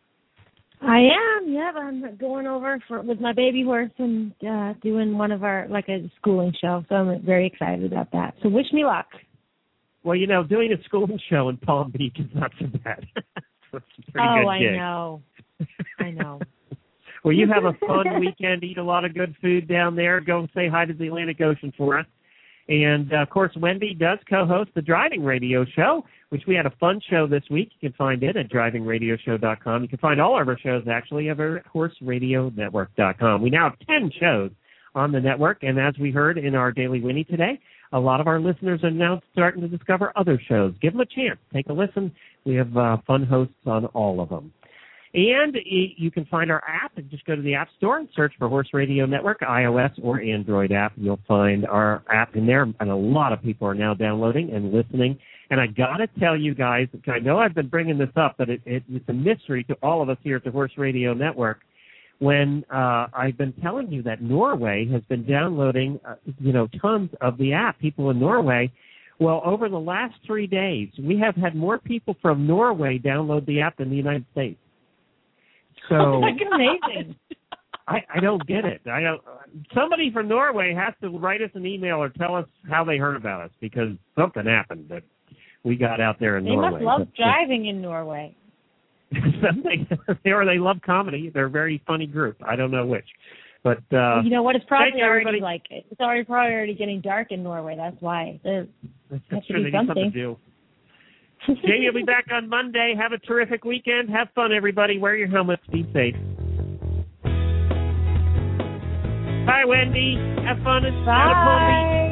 I am, yeah. I'm going over for with my baby horse and uh, doing one of our, like a schooling show. So I'm very excited about that. So wish me luck. Well, you know, doing a schooling show in Palm Beach is not so bad. It's a pretty oh, good I gig. know. I know. Well, you have a fun weekend. Eat a lot of good food down there. Go and say hi to the Atlantic Ocean for us. And, uh, of course, Wendy does co-host the Driving Radio Show, which we had a fun show this week. You can find it at driving radio show dot com. You can find all of our shows, actually, over at horse radio network dot com. We now have ten shows on the network, and as we heard in our Daily Winnie today, a lot of our listeners are now starting to discover other shows. Give them a chance. Take a listen. We have uh, fun hosts on all of them. And you can find our app. Just go to the App Store and search for Horse Radio Network, iOS or Android app. You'll find our app in there, and a lot of people are now downloading and listening. And I got to tell you guys, I know I've been bringing this up, but it, it, it's a mystery to all of us here at the Horse Radio Network. When uh, I've been telling you that Norway has been downloading, uh, you know, tons of the app, people in Norway. Well, over the last three days, we have had more people from Norway download the app than the United States. So oh my God. Amazing. I, I don't get it. I don't. Somebody from Norway has to write us an email or tell us how they heard about us because something happened that we got out there in they Norway. They must love but, driving in Norway. Something, or they love comedy. They're a very funny group. I don't know which. But uh, well, you know what? It's probably you, already like it's already probably already getting dark in Norway. That's why. There's That's has true. to They be need something. something to do. Jamie will be back on Monday. Have a terrific weekend. Have fun, everybody. Wear your helmets. Be safe. Bye, Wendy. Have fun. It's Bye.